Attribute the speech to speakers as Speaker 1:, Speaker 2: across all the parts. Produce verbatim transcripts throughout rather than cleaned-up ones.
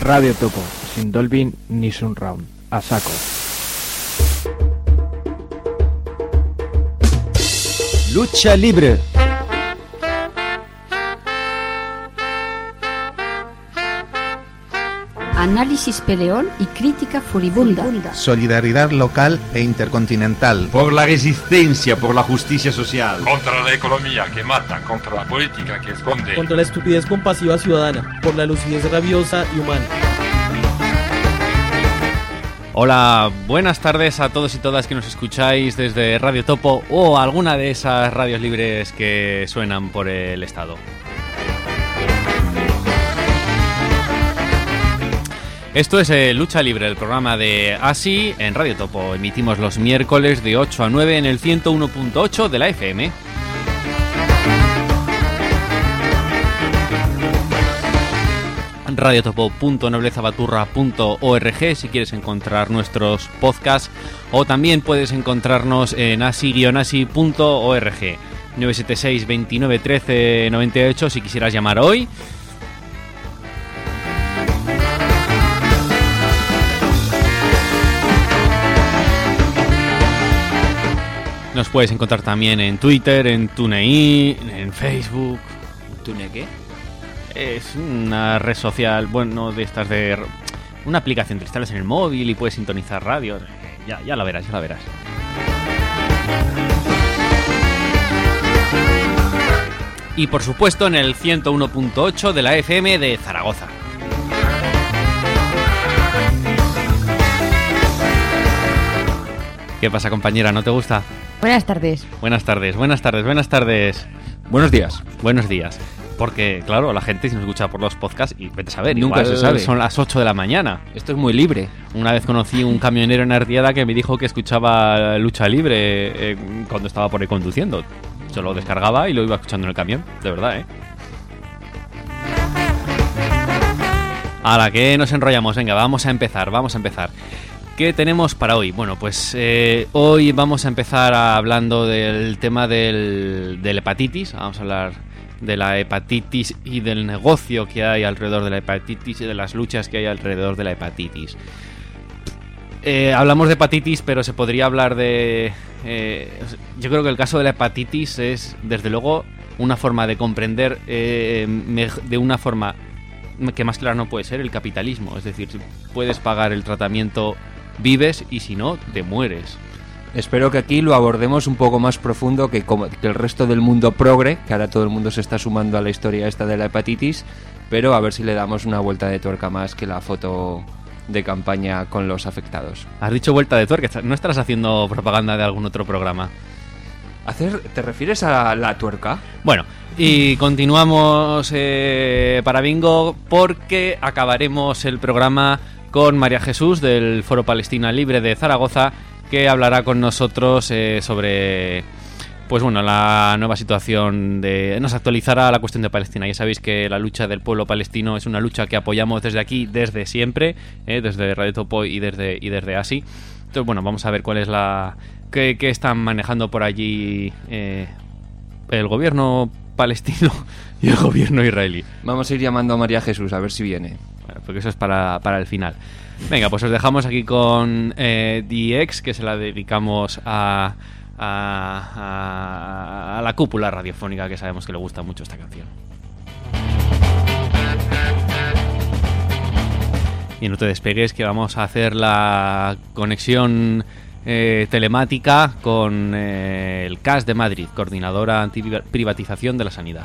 Speaker 1: Radio Topo, sin Dolby ni Surround. A saco.
Speaker 2: Lucha libre.
Speaker 3: Análisis peleón y crítica furibunda.
Speaker 4: Solidaridad local e intercontinental.
Speaker 5: Por la resistencia, por la justicia social.
Speaker 6: Contra la economía que mata, contra la política que esconde.
Speaker 7: Contra la estupidez compasiva ciudadana, por la lucidez rabiosa y humana.
Speaker 8: Hola, buenas tardes a todos y todas que nos escucháis desde Radio Topo o alguna de esas radios libres que suenan por el estado. Esto es eh, Lucha Libre, el programa de A S I en Radio Topo. Emitimos los miércoles de ocho a nueve en el ciento uno punto ocho de la F M. radiotopo punto noblezabaturra punto org si quieres encontrar nuestros podcasts, o también puedes encontrarnos en asi guion asi punto org. nueve siete seis, veintinueve, trece, noventa y ocho si quisieras llamar hoy. Nos puedes encontrar también en Twitter, en TuneIn, en Facebook.
Speaker 2: ¿Tune qué?
Speaker 8: Es una red social, bueno, de estas de... una aplicación que instalas en el móvil y puedes sintonizar radio. Ya, ya la verás, ya la verás. Y por supuesto en el ciento uno punto ocho de la F M de Zaragoza. ¿Qué pasa, compañera? ¿No te gusta?
Speaker 9: Buenas tardes.
Speaker 8: Buenas tardes, buenas tardes, buenas tardes.
Speaker 2: Buenos días.
Speaker 8: Buenos días. Porque, claro, la gente se nos escucha por los podcasts y vete a saber,
Speaker 2: nunca se sabe.
Speaker 8: Son las ocho de la mañana.
Speaker 2: Esto es muy libre.
Speaker 8: Una vez conocí un camionero en Ardiada que me dijo que escuchaba Lucha Libre eh, cuando estaba por ahí conduciendo. Se lo descargaba y lo iba escuchando en el camión. De verdad, ¿eh? A la que nos enrollamos. Venga, vamos a empezar, vamos a empezar. ¿Qué tenemos para hoy? Bueno, pues eh, hoy vamos a empezar hablando del tema del, del hepatitis. Vamos a hablar de la hepatitis y del negocio que hay alrededor de la hepatitis y de las luchas que hay alrededor de la hepatitis. Eh, hablamos de hepatitis, pero se podría hablar de... Eh, yo creo que el caso de la hepatitis es, desde luego, una forma de comprender eh, de una forma que más clara no puede ser el capitalismo. Es decir, si puedes pagar el tratamiento, vives, y si no, te mueres.
Speaker 2: Espero que aquí lo abordemos un poco más profundo que, como, que el resto del mundo progre, que ahora todo el mundo se está sumando a la historia esta de la hepatitis, pero a ver si le damos una vuelta de tuerca más que la foto de campaña con los afectados.
Speaker 8: Has dicho vuelta de tuerca, ¿no estarás haciendo propaganda de algún otro programa?
Speaker 2: ¿Hacer, ¿Te refieres a la tuerca?
Speaker 8: Bueno, y continuamos eh, para Bingo, porque acabaremos el programa con María Jesús del Foro Palestina Libre de Zaragoza, que hablará con nosotros eh, sobre, pues bueno, la nueva situación de... Nos actualizará la cuestión de Palestina. Ya sabéis que la lucha del pueblo palestino es una lucha que apoyamos desde aquí, desde siempre, eh, desde Radio Topo y desde, y desde A S I. Entonces, bueno, vamos a ver cuál es la... qué, qué están manejando por allí eh, el gobierno palestino y el gobierno israelí.
Speaker 2: Vamos a ir llamando a María Jesús a ver si viene.
Speaker 8: Bueno, porque eso es para, para el final. Venga, pues os dejamos aquí con eh, The X, que se la dedicamos a, a, a, a la cúpula radiofónica, que sabemos que le gusta mucho esta canción. Y no te despegues, que vamos a hacer la conexión eh, telemática con eh, el C A S de Madrid, Coordinadora Antiprivatización de la Sanidad.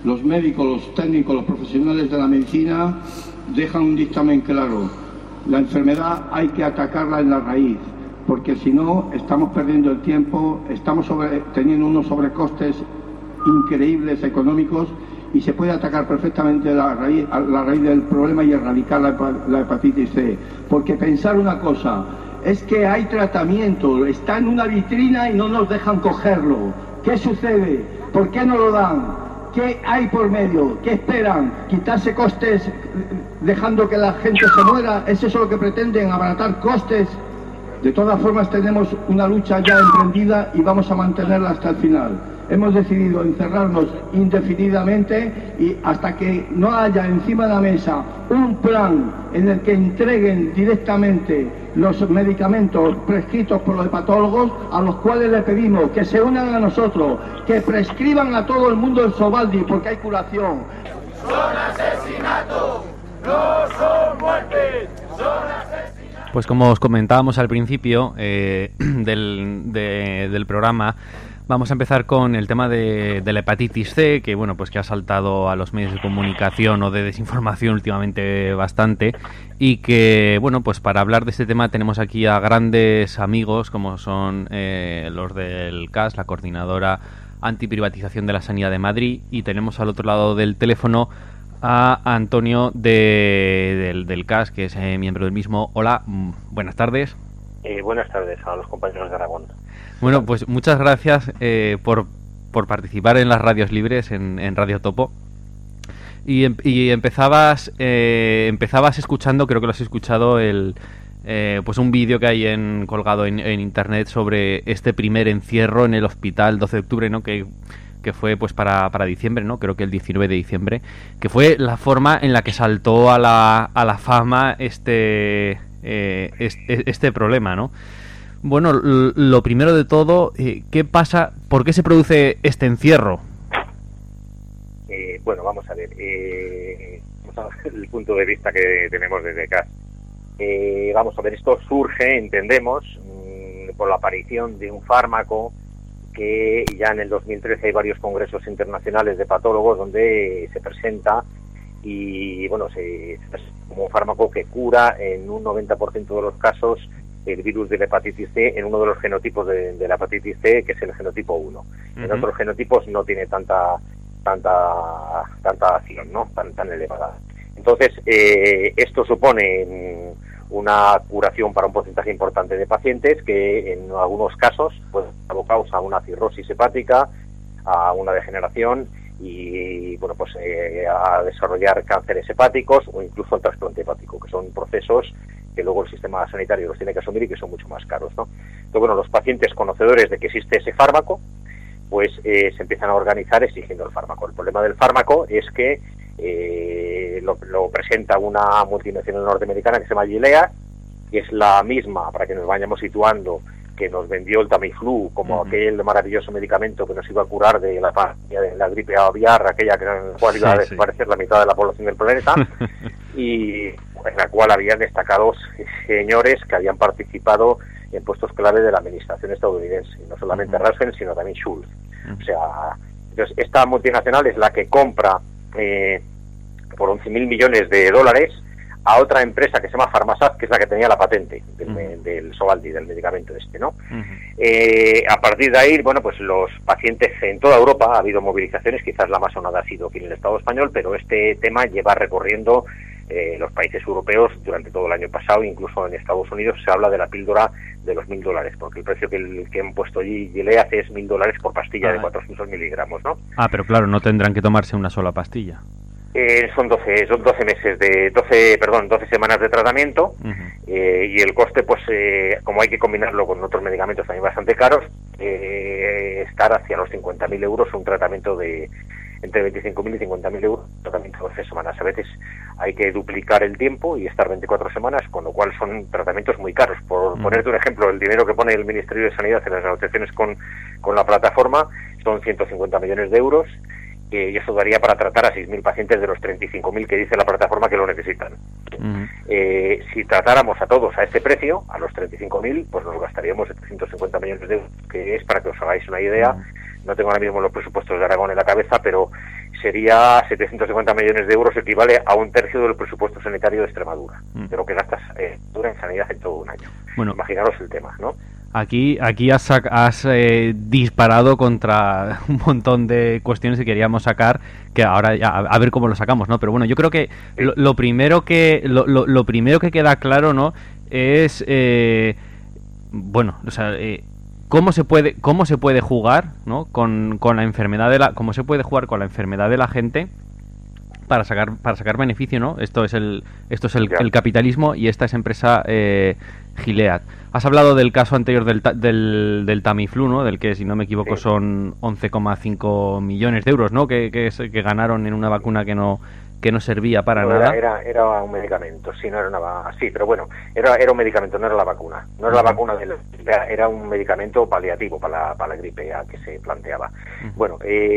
Speaker 9: los médicos, los técnicos, los profesionales de la medicina dejan un dictamen claro. La enfermedad hay que atacarla en la raíz, porque si no estamos perdiendo el tiempo, estamos sobre, teniendo unos sobrecostes increíbles económicos, y se puede atacar perfectamente la raíz, la raíz del problema y erradicar la, la hepatitis C. Porque pensar una cosa, es que hay tratamiento, está en una vitrina y no nos dejan cogerlo. ¿Qué sucede? ¿Por qué no lo dan? ¿Qué hay por medio? ¿Qué esperan? ¿Quitarse costes dejando que la gente se muera? ¿Es eso lo que pretenden? ¿Abaratar costes? De todas formas tenemos una lucha ya emprendida y vamos a mantenerla hasta el final. Hemos decidido encerrarnos indefinidamente y hasta que no haya encima de la mesa un plan en el que entreguen directamente los medicamentos prescritos por los hepatólogos, a los cuales le pedimos que se unan a nosotros, que prescriban a todo el mundo el Sovaldi, porque hay curación.
Speaker 10: Son asesinatos, no son muertes, son asesinatos.
Speaker 8: Pues como os comentábamos al principio eh, del, de, del programa, vamos a empezar con el tema de, de la hepatitis C, que bueno, pues que ha saltado a los medios de comunicación o de desinformación últimamente bastante, y que bueno, pues para hablar de este tema tenemos aquí a grandes amigos como son eh, los del C A S, la Coordinadora Antiprivatización de la Sanidad de Madrid, y tenemos al otro lado del teléfono a Antonio de, del, del C A S, que es eh, miembro del mismo. Hola, mm, buenas tardes.
Speaker 11: Eh, buenas tardes a los compañeros de Aragón.
Speaker 8: Bueno, pues muchas gracias eh, por, por participar en las radios libres, en, en Radio Topo. Y, y empezabas eh, empezabas escuchando, creo que lo has escuchado, el eh, pues un vídeo que hay en, colgado en, en internet sobre este primer encierro en el hospital doce de octubre, ¿no? Que, que fue pues para, para diciembre, ¿no? Creo que el diecinueve de diciembre, que fue la forma en la que saltó a la, a la fama este, eh, este, este problema, ¿no? Bueno, lo primero de todo, eh, ¿qué pasa? ¿Por qué se produce este encierro?
Speaker 11: Eh, bueno, vamos a ver. Eh, vamos a ver el punto de vista que tenemos desde C A S. Eh, vamos a ver, esto surge, entendemos, mmm, por la aparición de un fármaco que ya en el dos mil trece hay varios congresos internacionales de patólogos donde se presenta y, bueno, se, es como un fármaco que cura en un noventa por ciento de los casos el virus de la hepatitis C en uno de los genotipos de, de la hepatitis C, que es el genotipo uno. Uh-huh. En otros genotipos no tiene tanta tanta tanta acción, ¿no? Tan, tan elevada. Entonces, eh, esto supone una curación para un porcentaje importante de pacientes que en algunos casos pues abocados a una cirrosis hepática, a una degeneración y, bueno, pues eh, a desarrollar cánceres hepáticos o incluso el trasplante hepático, que son procesos que luego el sistema sanitario los tiene que asumir y que son mucho más caros, ¿no? Entonces, bueno, los pacientes conocedores de que existe ese fármaco, pues eh, se empiezan a organizar exigiendo el fármaco. El problema del fármaco es que eh, lo, lo presenta una multinacional norteamericana que se llama Gilead, que es la misma, para que nos vayamos situando, que nos vendió el Tamiflu como uh-huh. aquel maravilloso medicamento que nos iba a curar de la, de la gripe aviar, aquella que en la cual iba sí, a desaparecer sí. la mitad de la población del planeta, y en la cual habían destacados señores que habían participado en puestos clave de la administración estadounidense, y no solamente uh-huh. Rasmussen, sino también Schultz. Uh-huh. O sea, entonces esta multinacional es la que compra eh, por once mil millones de dólares a otra empresa que se llama Pharmasat, que es la que tenía la patente del, uh-huh. del Sovaldi, del medicamento este, ¿no? Uh-huh. Eh, a partir de ahí, bueno, pues los pacientes en toda Europa, ha habido movilizaciones, quizás la más sonada ha sido aquí en el Estado español, pero este tema lleva recorriendo eh, los países europeos durante todo el año pasado, incluso en Estados Unidos se habla de la píldora de los mil dólares, porque el precio que, el, que han puesto allí Gilead es mil dólares por pastilla ah. de cuatrocientos miligramos, ¿no?
Speaker 8: Ah, pero claro, no tendrán que tomarse una sola pastilla.
Speaker 11: Eh, son doce, son doce meses de doce, perdón, doce semanas de tratamiento uh-huh. eh, y el coste, pues, eh, como hay que combinarlo con otros medicamentos también bastante caros, eh, estar hacia los cincuenta mil euros un tratamiento de entre veinticinco mil y cincuenta mil euros, tratamiento de doce semanas. A veces hay que duplicar el tiempo y estar veinticuatro semanas, con lo cual son tratamientos muy caros. Por uh-huh. ponerte un ejemplo, el dinero que pone el Ministerio de Sanidad en las negociaciones con, con la plataforma son ciento cincuenta millones de euros. Y eso daría para tratar a seis mil pacientes de los treinta y cinco mil que dice la plataforma que lo necesitan. Uh-huh. Eh, si tratáramos a todos a este precio, a los treinta y cinco mil, pues nos gastaríamos setecientos cincuenta millones de euros, que es, para que os hagáis una idea, uh-huh. no tengo ahora mismo los presupuestos de Aragón en la cabeza, pero sería setecientos cincuenta millones de euros, equivale a un tercio del presupuesto sanitario de Extremadura, mm. de lo que gastas eh, en sanidad en todo un año. Bueno, imaginaros el tema, ¿no?
Speaker 8: Aquí, aquí has, has eh, disparado contra un montón de cuestiones que queríamos sacar, que ahora ya, a, a ver cómo lo sacamos, ¿no? Pero bueno, yo creo que sí. lo, lo primero que lo, lo, lo primero que queda claro, ¿no? Es eh, bueno, o sea, eh, cómo se puede cómo se puede jugar, ¿no? Con, con la enfermedad de la cómo se puede jugar con la enfermedad de la gente para sacar para sacar beneficio, ¿no? Esto es el esto es el, el capitalismo y esta es empresa eh, Gilead. Has hablado del caso anterior del, del, del Tamiflu, ¿no? Del que, si no me equivoco, sí. son once coma cinco millones de euros, ¿no? Que, que, que ganaron en una vacuna que no que no servía para
Speaker 11: no,
Speaker 8: nada.
Speaker 11: Era, era un medicamento, sí, no era una sí, pero bueno, era era un medicamento, no era la vacuna. No era uh-huh. la vacuna, de la, era un medicamento paliativo para la, para la gripe A que se planteaba. Uh-huh. Bueno,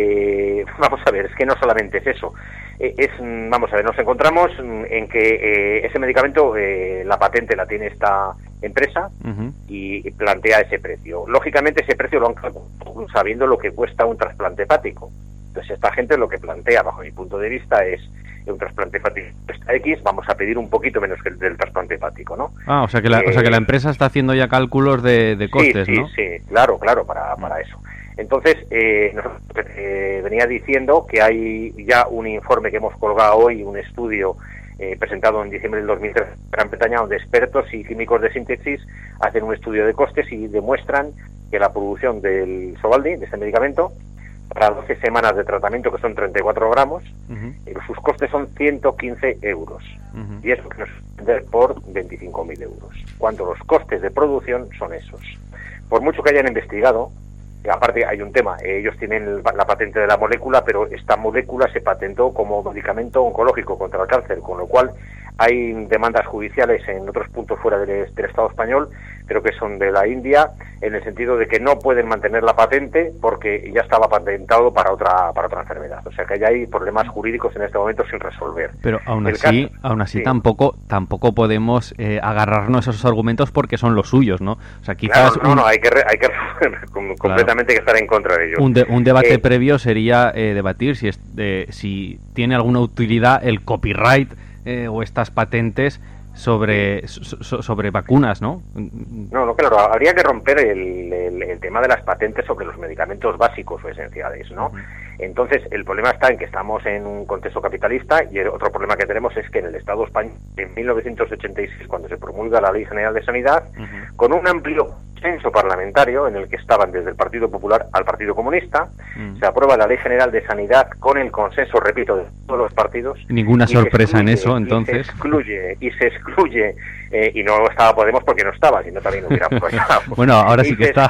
Speaker 11: eh, vamos a ver, es que no solamente es eso. Es, vamos a ver, nos encontramos en que eh, ese medicamento, eh, la patente la tiene esta empresa uh-huh. y plantea ese precio. Lógicamente ese precio lo han calculado sabiendo lo que cuesta un trasplante hepático. Entonces esta gente lo que plantea, bajo mi punto de vista, es un trasplante hepático cuesta X, vamos a pedir un poquito menos que el del trasplante hepático, ¿no?
Speaker 8: Ah, o sea que la, eh, o sea que la empresa está haciendo ya cálculos de, de costes,
Speaker 11: sí, sí,
Speaker 8: ¿no?
Speaker 11: Sí, sí, claro, claro, para, para eso. Entonces, eh, nosotros, eh, venía diciendo que hay ya un informe que hemos colgado hoy, un estudio eh, presentado en diciembre del dos mil trece en Gran Bretaña, donde expertos y químicos de síntesis hacen un estudio de costes y demuestran que la producción del Sovaldi, de este medicamento, para doce semanas de tratamiento, que son treinta y cuatro gramos, uh-huh. eh, sus costes son ciento quince euros. Uh-huh. Y eso que nos vender por veinticinco mil euros. Cuando los costes de producción son esos. Por mucho que hayan investigado, aparte hay un tema, ellos tienen la patente de la molécula, pero esta molécula se patentó como medicamento oncológico contra el cáncer, con lo cual hay demandas judiciales en otros puntos fuera del, del Estado español, creo que son de la India, en el sentido de que no pueden mantener la patente porque ya estaba patentado para otra para otra enfermedad. O sea que hay problemas jurídicos en este momento sin resolver.
Speaker 8: Pero aún el así, caso, aún así sí. tampoco tampoco podemos eh, agarrarnos a esos argumentos porque son los suyos, ¿no? O sea, quizás
Speaker 11: claro, no,
Speaker 8: un...
Speaker 11: no, hay que re, hay que completamente claro. hay que estar en contra de ellos.
Speaker 8: Un, de, un debate
Speaker 11: eh,
Speaker 8: previo sería eh, debatir si es, eh, si tiene alguna utilidad el copyright eh, o estas patentes sobre so, sobre vacunas, ¿no?
Speaker 11: No, no, claro, habría que romper el, el, el tema de las patentes sobre los medicamentos básicos o esenciales, ¿no? Uh-huh. Entonces, el problema está en que estamos en un contexto capitalista y el otro problema que tenemos es que en el Estado español, en mil novecientos ochenta y seis, cuando se promulga la Ley General de Sanidad, uh-huh. con un amplio consenso parlamentario en el que estaban desde el Partido Popular al Partido Comunista, uh-huh. se aprueba la Ley General de Sanidad con el consenso, repito, de todos los partidos.
Speaker 8: Ninguna sorpresa en eso, entonces.
Speaker 11: Y se excluye, y se excluye, eh, y no estaba Podemos porque no estaba, si no también hubiera apoyado.
Speaker 8: Bueno, ahora sí que está.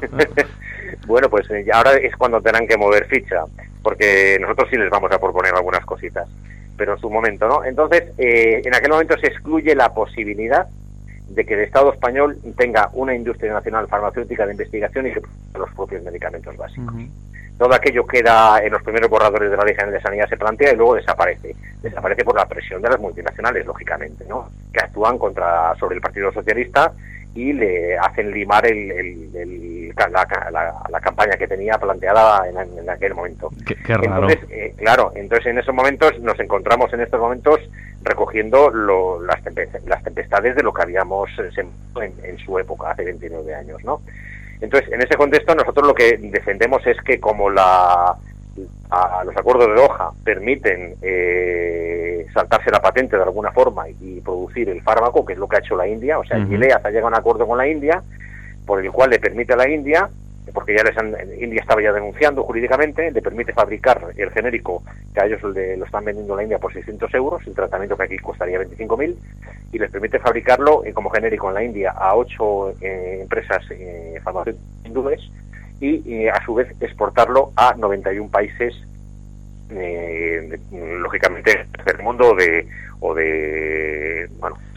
Speaker 11: Bueno, pues eh, ahora es cuando tendrán que mover ficha, porque nosotros sí les vamos a proponer algunas cositas, pero en su momento, ¿no? Entonces, eh, en aquel momento se excluye la posibilidad de que el Estado español tenga una industria nacional farmacéutica de investigación y que produzca los propios medicamentos básicos. Uh-huh. Todo aquello queda en los primeros borradores de la Ley General de Sanidad, se plantea y luego desaparece. Desaparece por la presión de las multinacionales, lógicamente, ¿no? Que actúan contra sobre el Partido Socialista y le hacen limar el, el, el, la, la, la campaña que tenía planteada en, en aquel momento.
Speaker 8: Qué, qué raro.
Speaker 11: Entonces, eh, claro, entonces en esos momentos nos encontramos en estos momentos recogiendo lo, las, tempestades, las tempestades de lo que habíamos en, en su época, hace veintinueve años, ¿no? Entonces, en ese contexto nosotros lo que defendemos es que como la a los acuerdos de Doha permiten eh, saltarse la patente de alguna forma y, y producir el fármaco, que es lo que ha hecho la India, o sea, uh-huh. Gilead ha llegado a un acuerdo con la India por el cual le permite a la India, porque ya les han, India estaba ya denunciando jurídicamente, le permite fabricar el genérico, que a ellos le, lo están vendiendo en la India por seiscientos euros, el tratamiento que aquí costaría veinticinco mil, y les permite fabricarlo eh, como genérico en la India a ocho eh, empresas eh, farmacéuticas hindúes, y, y a su vez exportarlo a noventa y uno países, eh, de, lógicamente del mundo de, o de, bueno,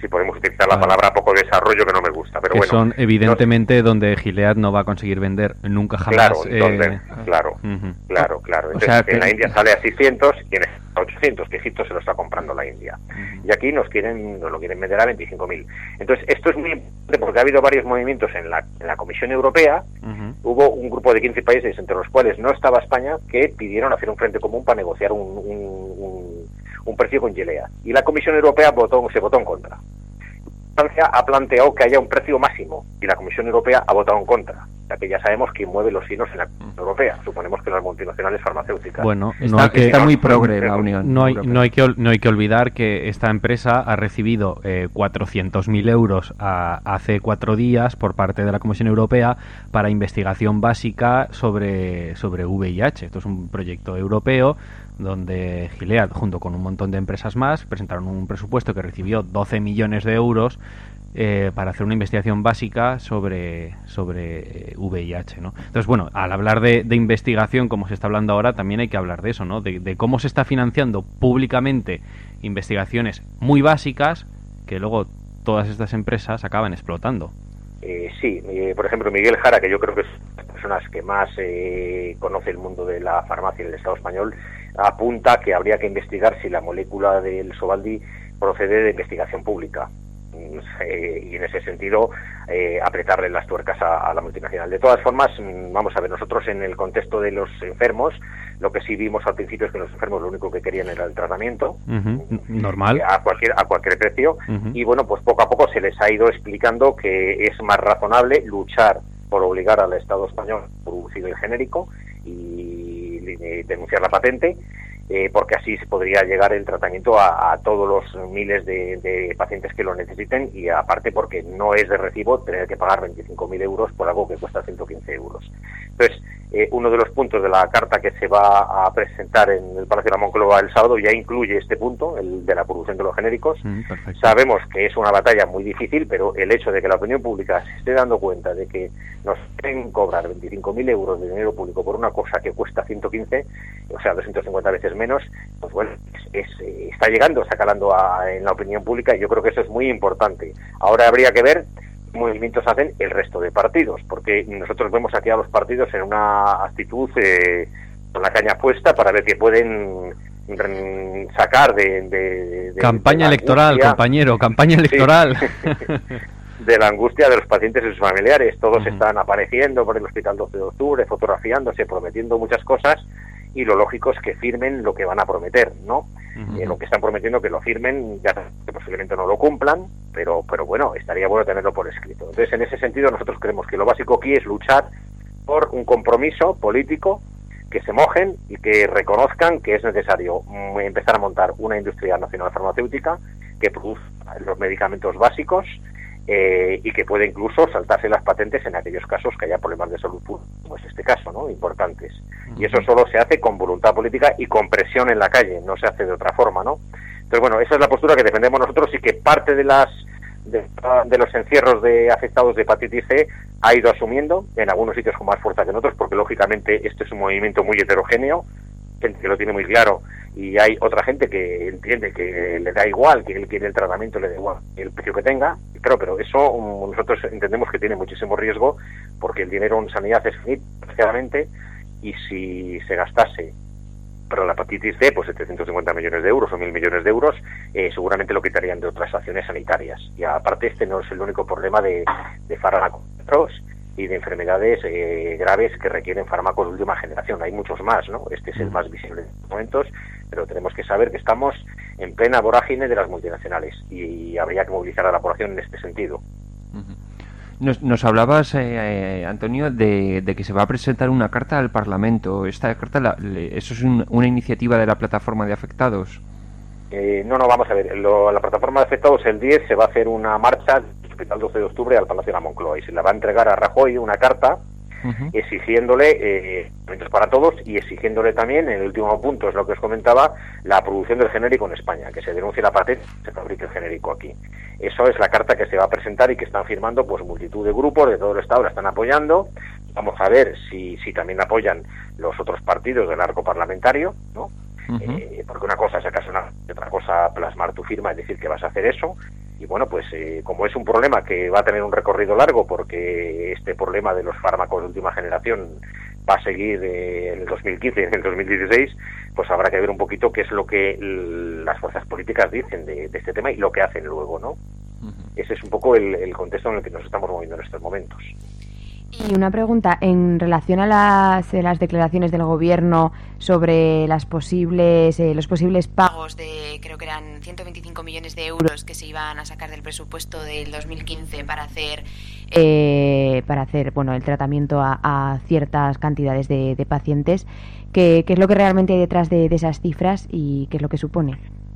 Speaker 11: si podemos utilizar la palabra poco desarrollo, que no me gusta, pero
Speaker 8: que
Speaker 11: bueno.
Speaker 8: son evidentemente no, donde Gilead no va a conseguir vender nunca jamás.
Speaker 11: Claro,
Speaker 8: eh,
Speaker 11: donde, claro,
Speaker 8: uh-huh.
Speaker 11: claro, claro. Entonces,
Speaker 2: o sea,
Speaker 11: que en la India sale a seiscientos y en a ochocientos, que Egipto se lo está comprando la India. Uh-huh. Y aquí nos quieren nos lo quieren vender a veinticinco mil. Entonces, esto es muy importante porque ha habido varios movimientos en la, en la Comisión Europea. Uh-huh. Hubo un grupo de quince países, entre los cuales no estaba España, que pidieron hacer un frente común para negociar un, un, un, un precio con Gilead. Y la Comisión Europea votó, se votó en contra. Francia ha planteado que haya un precio máximo y la Comisión Europea ha votado en contra, ya que ya sabemos quién mueve los hilos en la Comisión Europea. Suponemos que las multinacionales farmacéuticas.
Speaker 8: Bueno,
Speaker 2: está,
Speaker 8: no hay que,
Speaker 2: está muy progre la Unión
Speaker 8: no hay,
Speaker 2: Europea.
Speaker 8: no hay que no hay que olvidar que esta empresa ha recibido eh, cuatrocientos mil euros a, hace cuatro días por parte de la Comisión Europea para investigación básica sobre sobre V I H. Esto es un proyecto europeo donde Gilead, junto con un montón de empresas más, presentaron un presupuesto que recibió doce millones de euros eh, para hacer una investigación básica sobre sobre eh, V I H, ¿no? Entonces, bueno, al hablar de, de investigación, como se está hablando ahora, también hay que hablar de eso, ¿no? De, de cómo se está financiando públicamente investigaciones muy básicas que luego todas estas empresas acaban explotando.
Speaker 11: Eh, sí, eh, por ejemplo, Miguel Jara, que yo creo que es una de las personas que más eh, conoce el mundo de la farmacia en el Estado español, apunta que habría que investigar si la molécula del Sovaldi procede de investigación pública. Eh, y en ese sentido eh, apretarle las tuercas a, a la multinacional. De todas formas, vamos a ver, nosotros en el contexto de los enfermos, lo que sí vimos al principio es que los enfermos lo único que querían era el tratamiento,
Speaker 8: uh-huh. normal,
Speaker 11: a cualquier a cualquier precio,
Speaker 8: uh-huh.
Speaker 11: y bueno, pues poco a poco se les ha ido explicando que es más razonable luchar por obligar al Estado español a producir el genérico y, y denunciar la patente, Eh, porque así se podría llegar el tratamiento a, a todos los miles de, de pacientes que lo necesiten, y aparte porque no es de recibo tener que pagar veinticinco mil euros por algo que cuesta ciento quince euros. Entonces, eh, uno de los puntos de la carta que se va a presentar en el Palacio de la Moncloa el sábado ya incluye este punto, el de la producción de los genéricos.
Speaker 8: Mm,
Speaker 11: Sabemos que es una batalla muy difícil, pero el hecho de que la opinión pública se esté dando cuenta de que nos quieren cobrar veinticinco mil euros de dinero público por una cosa que cuesta ciento quince, o sea, doscientos cincuenta veces menos, pues bueno, es, es, está llegando, está calando a, en la opinión pública, y yo creo que eso es muy importante. Ahora habría que ver qué movimientos hacen el resto de partidos, porque nosotros vemos aquí a los partidos en una actitud eh, con la caña puesta para ver qué pueden sacar de... de, de
Speaker 8: campaña
Speaker 11: de
Speaker 8: electoral,
Speaker 11: angustia.
Speaker 8: compañero, campaña electoral.
Speaker 11: Sí. De la angustia de los pacientes y sus familiares. Todos
Speaker 8: Uh-huh.
Speaker 11: están apareciendo por el hospital doce de octubre, fotografiándose, prometiendo muchas cosas, y lo lógico es que firmen lo que van a prometer, ¿no?
Speaker 8: Uh-huh.
Speaker 11: Eh, lo que están prometiendo que lo firmen, ya que posiblemente no lo cumplan, pero pero bueno, estaría bueno tenerlo por escrito. Entonces, en ese sentido, nosotros creemos que lo básico aquí es luchar por un compromiso político, que se mojen y que reconozcan que es necesario mm, empezar a montar una industria nacional farmacéutica que produzca los medicamentos básicos, Eh, y que puede incluso saltarse las patentes en aquellos casos que haya problemas de salud pública, como es este caso, ¿no? Importantes. Y eso solo se hace con voluntad política y con presión en la calle, no se hace de otra forma, ¿no? Entonces, bueno, esa es la postura que defendemos nosotros, y que parte de las de, de los encierros de afectados de hepatitis C ha ido asumiendo, en algunos sitios con más fuerza que en otros, porque lógicamente este es un movimiento muy heterogéneo, gente que lo tiene muy claro, y hay otra gente que entiende que le da igual, que él quiere el tratamiento, le da igual el precio que tenga. Claro, pero eso um, nosotros entendemos que tiene muchísimo riesgo, porque el dinero en sanidad es finito, desgraciadamente, y si se gastase para la hepatitis C pues setecientos cincuenta millones de euros o mil millones de euros, eh, seguramente lo quitarían de otras acciones sanitarias. Y aparte, este no es el único problema de, de fármacos y de enfermedades eh, graves que requieren fármacos de última generación. Hay muchos más, ¿no? Este es el más visible en estos momentos, pero tenemos que saber que estamos en plena vorágine de las multinacionales, y habría que movilizar a la población en este sentido.
Speaker 2: Nos, nos hablabas, eh, eh, Antonio, de, de que se va a presentar una carta al Parlamento. ¿Esta carta, la, le, eso es un, una iniciativa de la plataforma de afectados?
Speaker 11: Eh, no, no, vamos a ver. Lo, la plataforma de afectados, el diez, se va a hacer una marcha del Hospital doce de octubre al Palacio de la Moncloa, y se la va a entregar a Rajoy una carta uh-huh. exigiéndole eh, para todos, y exigiéndole también, en el último punto, es lo que os comentaba, la producción del genérico en España, que se denuncie la patente, se fabrique el genérico aquí. Eso es la carta que se va a presentar y que están firmando pues multitud de grupos de todo el Estado, la están apoyando. Vamos a ver si, si también apoyan los otros partidos del arco parlamentario, ¿no? Uh-huh. Eh, porque una cosa es acaso una, otra cosa plasmar tu firma y decir que vas a hacer eso, Y bueno, pues eh, como es un problema que va a tener un recorrido largo, porque este problema de los fármacos de última generación va a seguir eh, en el dos mil quince y en el dos mil dieciséis, pues habrá que ver un poquito qué es lo que l- las fuerzas políticas dicen de, de este tema y lo que hacen luego, ¿no? Uh-huh. Ese es un poco el, el contexto en el que nos estamos moviendo en estos momentos.
Speaker 12: Y una pregunta, en relación a las, eh, las declaraciones del gobierno sobre las posibles eh, los posibles pagos de, creo que eran ciento veinticinco millones de euros que se iban a sacar del presupuesto del dos mil quince para hacer eh, para hacer bueno el tratamiento a, a ciertas cantidades de, de pacientes, ¿qué, qué es lo que realmente hay detrás de, de esas cifras y qué es lo que supone?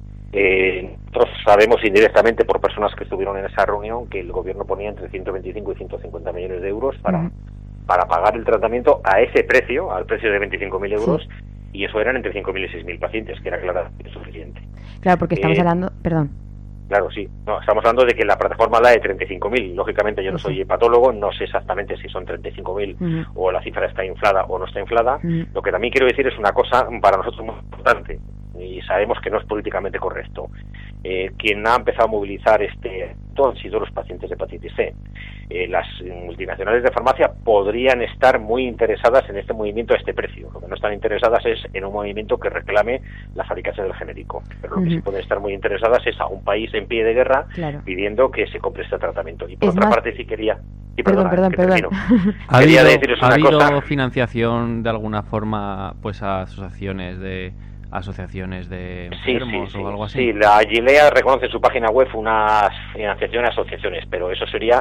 Speaker 11: Eh, nosotros sabemos indirectamente por personas que estuvieron en esa reunión que el gobierno ponía entre ciento veinticinco y ciento cincuenta millones de euros para, uh-huh. para pagar el tratamiento a ese precio, al precio de veinticinco mil euros, sí. Y eso eran entre cinco mil y seis mil pacientes, que era claramente suficiente.
Speaker 12: Claro, porque estamos eh, hablando, perdón.
Speaker 11: Claro, sí. No, estamos hablando de que la plataforma la de treinta y cinco mil. Lógicamente yo no soy hepatólogo, no sé exactamente si son treinta y cinco mil uh-huh. o la cifra está inflada o no está inflada. Uh-huh. Lo que también quiero decir es una cosa para nosotros muy importante, y sabemos que no es políticamente correcto. Eh, quien ha empezado a movilizar este acto han sido los pacientes de hepatitis C. Eh, las multinacionales de farmacia podrían estar muy interesadas en este movimiento a este precio. Lo que no están interesadas es en un movimiento que reclame la fabricación del genérico. Pero lo uh-huh. que sí pueden estar muy interesadas es a un país en pie de guerra, claro, pidiendo que se compre este tratamiento. Y por es otra más... parte sí quería... Y
Speaker 12: perdón,
Speaker 11: perdona,
Speaker 12: perdón, perdón.
Speaker 8: ¿Ha habido, ¿ha habido cosa... financiación de alguna forma pues a asociaciones de... asociaciones de enfermos
Speaker 11: sí, sí,
Speaker 8: o algo así?
Speaker 11: Sí, la Gilea reconoce en su página web una financiación de asociaciones, pero eso sería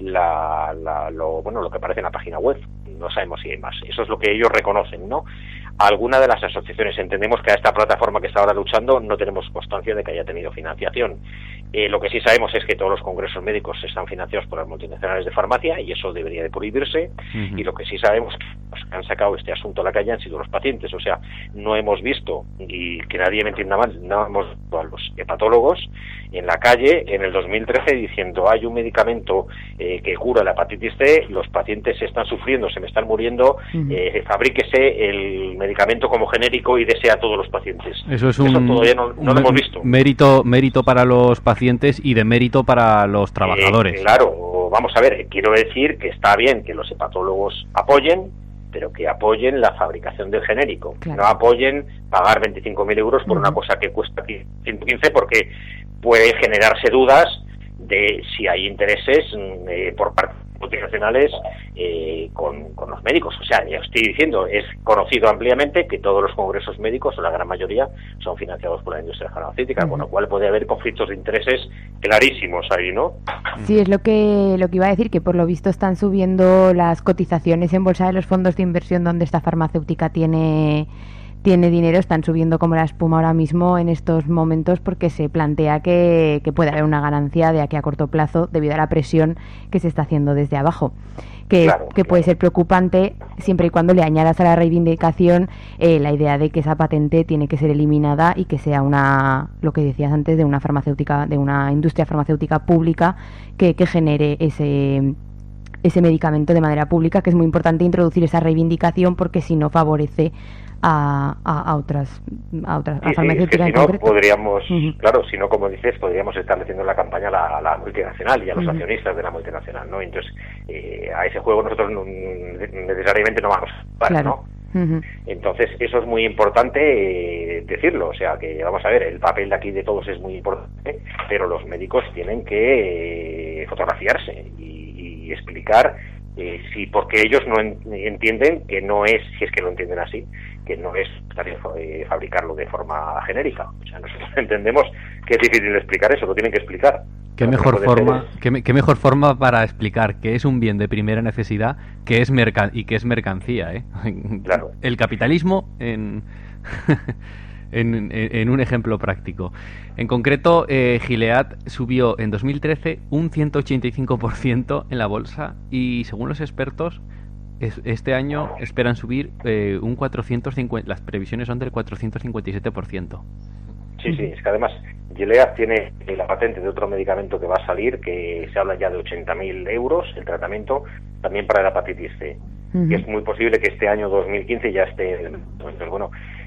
Speaker 11: la, la, lo bueno lo que aparece en la página web. No sabemos si hay más. Eso es lo que ellos reconocen, ¿no? Alguna de las asociaciones, entendemos que a esta plataforma que está ahora luchando no tenemos constancia de que haya tenido financiación. Eh, lo que sí sabemos es que todos los congresos médicos están financiados por las multinacionales de farmacia y eso debería de prohibirse. Uh-huh. Y lo que sí sabemos que los que han sacado este asunto a la calle han sido los pacientes. O sea, no hemos visto, y que nadie me entienda mal, no hemos visto a los hepatólogos en la calle en el dos mil trece diciendo hay un medicamento eh, que cura la hepatitis C, los pacientes se están sufriendo, se me están muriendo, uh-huh. eh, fabríquese el medicamento como genérico y desea a todos los pacientes.
Speaker 8: Eso es un,
Speaker 11: Eso todavía no, no lo hemos visto.
Speaker 8: Mérito, mérito para los pacientes y de mérito para los trabajadores.
Speaker 11: Eh, claro, vamos a ver, quiero decir que está bien que los hepatólogos apoyen, pero que apoyen la fabricación del genérico. Claro. No apoyen pagar veinticinco mil euros por uh-huh. una cosa que cuesta ciento quince, porque puede generarse dudas de si hay intereses eh, por parte multinacionales eh, con, con los médicos. O sea, ya estoy diciendo, es conocido ampliamente que todos los congresos médicos, o la gran mayoría, son financiados por la industria farmacéutica, uh-huh. con lo cual puede haber conflictos de intereses clarísimos ahí, ¿no?
Speaker 12: Sí, es lo que lo que iba a decir, que por lo visto están subiendo las cotizaciones en bolsa de los fondos de inversión donde esta farmacéutica tiene... tiene dinero, están subiendo como la espuma ahora mismo en estos momentos porque se plantea que, que puede haber una ganancia de aquí a corto plazo debido a la presión que se está haciendo desde abajo, que, claro, que claro. puede ser preocupante siempre y cuando le añadas a la reivindicación eh, la idea de que esa patente tiene que ser eliminada y que sea una, lo que decías antes, de una farmacéutica, de una industria farmacéutica pública que, que genere ese ese medicamento de manera pública, que es muy importante introducir esa reivindicación porque si no favorece A, a, a otras a otras
Speaker 11: sí,
Speaker 12: a farmacéuticas
Speaker 11: sí, es que si
Speaker 12: en
Speaker 11: no
Speaker 12: concreto.
Speaker 11: podríamos,
Speaker 12: uh-huh.
Speaker 11: claro, si no, como dices, podríamos estar haciendo la campaña a la, a la multinacional y a los uh-huh. accionistas de la multinacional, ¿no? Entonces, eh, a ese juego nosotros no, necesariamente no vamos a jugar,
Speaker 12: claro.
Speaker 11: ¿no?
Speaker 12: Uh-huh.
Speaker 11: Entonces, eso es muy importante eh, decirlo, o sea, que vamos a ver, el papel de aquí de todos es muy importante, pero los médicos tienen que eh, fotografiarse y, y explicar eh, si, porque ellos no en, entienden que no es, si es que lo entienden así, que no es necesario eh, fabricarlo de forma genérica. O sea, nosotros entendemos que es difícil explicar eso, lo tienen que explicar.
Speaker 8: ¿Qué no mejor forma qué, qué mejor forma para explicar que es un bien de primera necesidad que es merca y que es mercancía, ¿eh?
Speaker 11: Claro.
Speaker 8: El capitalismo en, en, en, en un ejemplo práctico. En concreto, eh, Gilead subió en dos mil trece un ciento ochenta y cinco por ciento en la bolsa y, según los expertos, este año esperan subir eh, un cuatrocientos cincuenta, las previsiones son del cuatrocientos cincuenta y siete por ciento.
Speaker 11: Sí, sí, es que además Gilead tiene la patente de otro medicamento que va a salir, que se habla ya de ochenta mil euros el tratamiento, también para la hepatitis C. Uh-huh. Y es muy posible que este año dos mil quince ya esté. Entonces, bueno,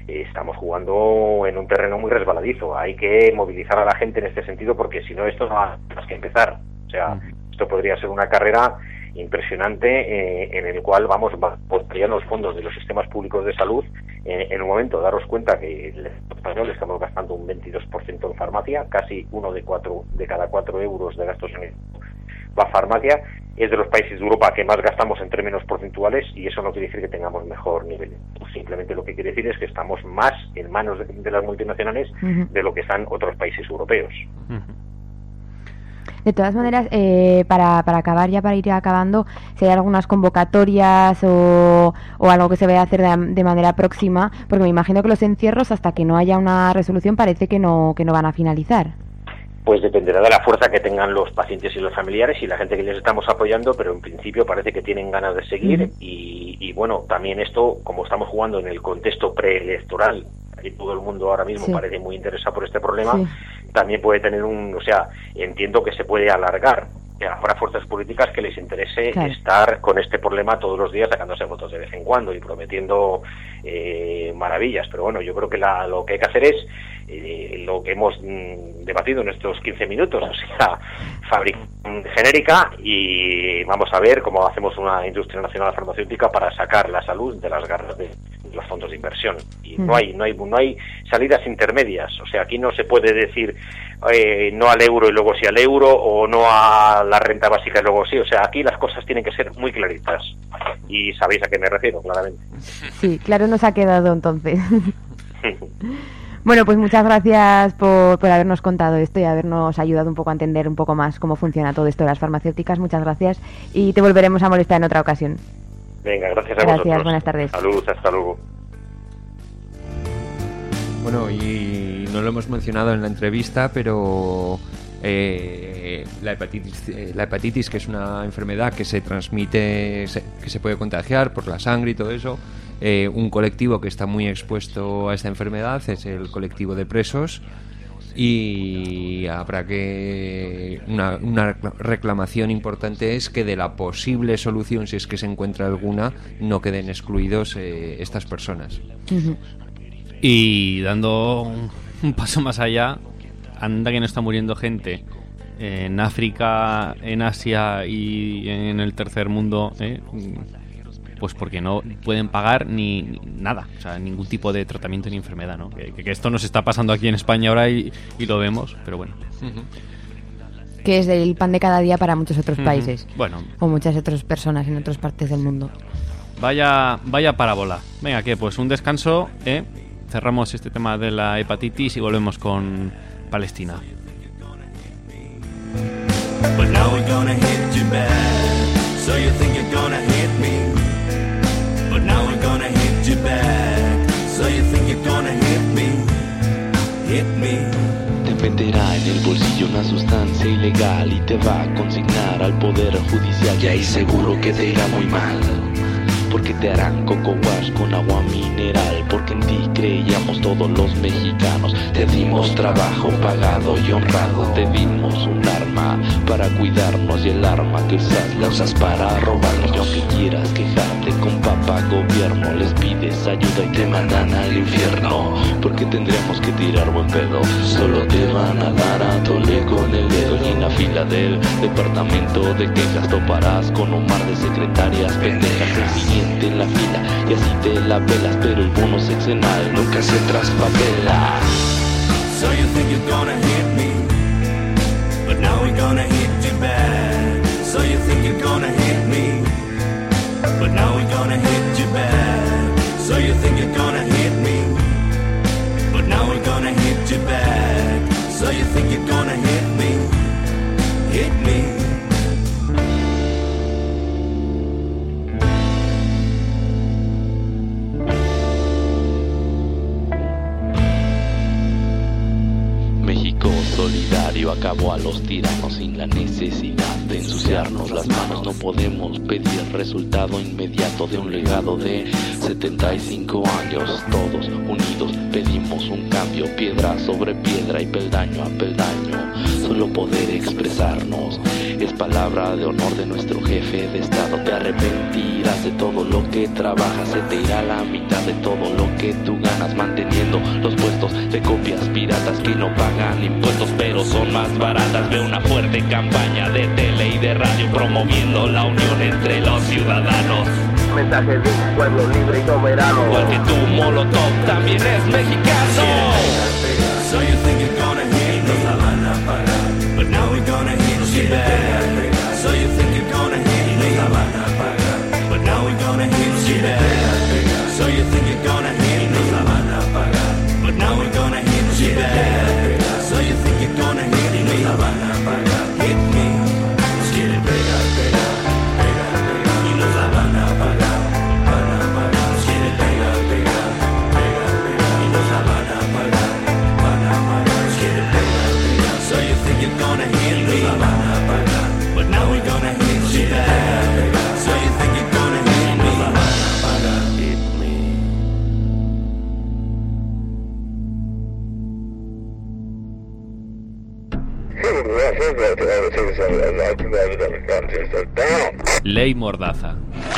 Speaker 11: eh, estamos jugando en un terreno muy resbaladizo. Hay que movilizar a la gente en este sentido, porque si no, esto no va más que empezar. O sea, esto podría ser una carrera impresionante eh, en el cual vamos a poner los fondos de los sistemas públicos de salud eh, en un momento. Daros cuenta que el español estamos gastando un veintidós por ciento en farmacia, casi uno de cuatro de cada cuatro euros de gastos en va a farmacia. Es de los países de Europa que más gastamos en términos porcentuales, y eso no quiere decir que tengamos mejor nivel. Simplemente lo que quiere decir es que estamos más en manos de, de las multinacionales uh-huh. de lo que están otros países europeos.
Speaker 12: Uh-huh. De todas maneras, eh, para, para acabar ya, para ir acabando, si hay algunas convocatorias o, o algo que se vaya a hacer de, de manera próxima, porque me imagino que los encierros, hasta que no haya una resolución, parece que no, que no van a finalizar.
Speaker 11: Pues dependerá de la fuerza que tengan los pacientes y los familiares y la gente que les estamos apoyando, pero en principio parece que tienen ganas de seguir. Uh-huh. y, y bueno, también esto, como estamos jugando en el contexto preelectoral, y todo el mundo ahora mismo sí. parece muy interesado por este problema, sí. también puede tener un, o sea, entiendo que se puede alargar. Habrá fuerzas políticas que les interese claro. estar con este problema todos los días, sacándose fotos de vez en cuando y prometiendo eh, maravillas, pero bueno, yo creo que la, lo que hay que hacer es eh, lo que hemos mm, debatido en estos quince minutos, o sea, fabricación genérica, y vamos a ver cómo hacemos una industria nacional farmacéutica para sacar la salud de las garras de los fondos de inversión. Y mm. no hay no hay no hay salidas intermedias, o sea, aquí no se puede decir eh, no al euro y luego sí al euro, o no a la renta básica y luego sí, o sea, aquí las cosas tienen que ser muy claritas, y sabéis a qué me refiero, claramente.
Speaker 12: Sí, claro, nos ha quedado entonces. Bueno, pues muchas gracias por, por habernos contado esto y habernos ayudado un poco a entender un poco más cómo funciona todo esto de las farmacéuticas. Muchas gracias, y te volveremos a molestar en otra ocasión.
Speaker 11: Venga, gracias a
Speaker 12: gracias,
Speaker 11: vosotros.
Speaker 12: Buenas tardes.
Speaker 11: Salud, hasta luego.
Speaker 2: Bueno, y no lo hemos mencionado en la entrevista, pero eh, la hepatitis, eh, la hepatitis, que es una enfermedad que se transmite, se, que se puede contagiar por la sangre y todo eso. Eh, un colectivo que está muy expuesto a esta enfermedad es el colectivo de presos, y habrá que una, una reclamación importante es que de la posible solución, si es que se encuentra alguna, no queden excluidos eh, estas personas.
Speaker 8: Uh-huh. Y dando un paso más allá, anda que no está muriendo gente en África, en Asia y en el tercer mundo, ¿eh? Pues porque no pueden pagar ni, ni nada, o sea, ningún tipo de tratamiento ni enfermedad, ¿no? Que, que esto nos está pasando aquí en España ahora y, y lo vemos, pero bueno.
Speaker 12: Uh-huh. Que es el pan de cada día para muchos otros uh-huh. países.
Speaker 8: Bueno.
Speaker 12: O muchas otras personas en otras partes del mundo.
Speaker 8: Vaya, vaya parábola. Venga, ¿qué? Pues un descanso, ¿eh? Cerramos este tema de la hepatitis y volvemos con Palestina. But now we're gonna hit you bad, so you think you're gonna hit me. But now we're gonna hit you back, so you think you're gonna hit me, hit me.
Speaker 13: Te meterá en el bolsillo una sustancia ilegal y te va a consignar al poder judicial, y ahí seguro que te irá muy mal, porque te harán coco wash con agua mineral, porque en ti creíamos todos los mexicanos. Te dimos trabajo pagado y honrado, te dimos un arma para cuidarnos, y el arma que usas la usas para robarnos. Y aunque quieras quejarte con papá gobierno, les pides ayuda y te mandan al infierno, porque tendríamos que tirar buen pedo. Solo te van a dar a tole con el dedo, y en la fila del departamento de quejas toparás con un mar de secretarias pendejas. El siguiente en la fila y así te la pelas, pero el bono sexenal nunca se traspapela. So you think you're gonna hit me, but now we're gonna hit you back. So you think you're gonna hit me, but now we're gonna hit you back. So you think you're gonna hit me, but now we're gonna hit you back. So you think you're gonna hit me, hit me. Solidario acabó a los tiranos sin la necesidad de ensuciarnos las manos. No podemos pedir resultado inmediato de un legado de setenta y cinco años. Todos unidos pedimos un cambio, piedra sobre piedra y peldaño a peldaño. solo poder expresarnos. Es palabra de honor de nuestro jefe de estado. Te arrepentirás de todo lo que trabajas, se te irá la mitad de todo lo que tú ganas, manteniendo los puestos de copias piratas que no pagan impuestos pero son más baratas. Ve una fuerte campaña de tele y de radio promoviendo la unión entre los ciudadanos.
Speaker 10: Mensaje de un pueblo libre y soberano.
Speaker 13: Igual que tú, Molotov también es mexicano.
Speaker 10: So you think you're gonna hate me, nos la van a pagar. But now we're gonna hit you back. So you think you're gonna hate me, nos la van a pagar. But now we're gonna hit you back. So you think you're gonna hate me, nos la van a pagar. But now we're gonna hit you back. So you think you're gonna hate me, nos la van a pagar. Hit me, nos quiere pegar, pegar, pegar, pegar. Y nos la van a pagar, van a pagar. Nos quiere pegar, pegar, pegar, pegar. Y nos la van a pagar, van a pagar. Nos quiere pegar, pegar. So you think you're gonna hit me, nos la van a pagar. But now we're gonna hit you back. So you think you're gonna hit me, nos la van a pagar. Hit me.
Speaker 8: Ley Mordaza.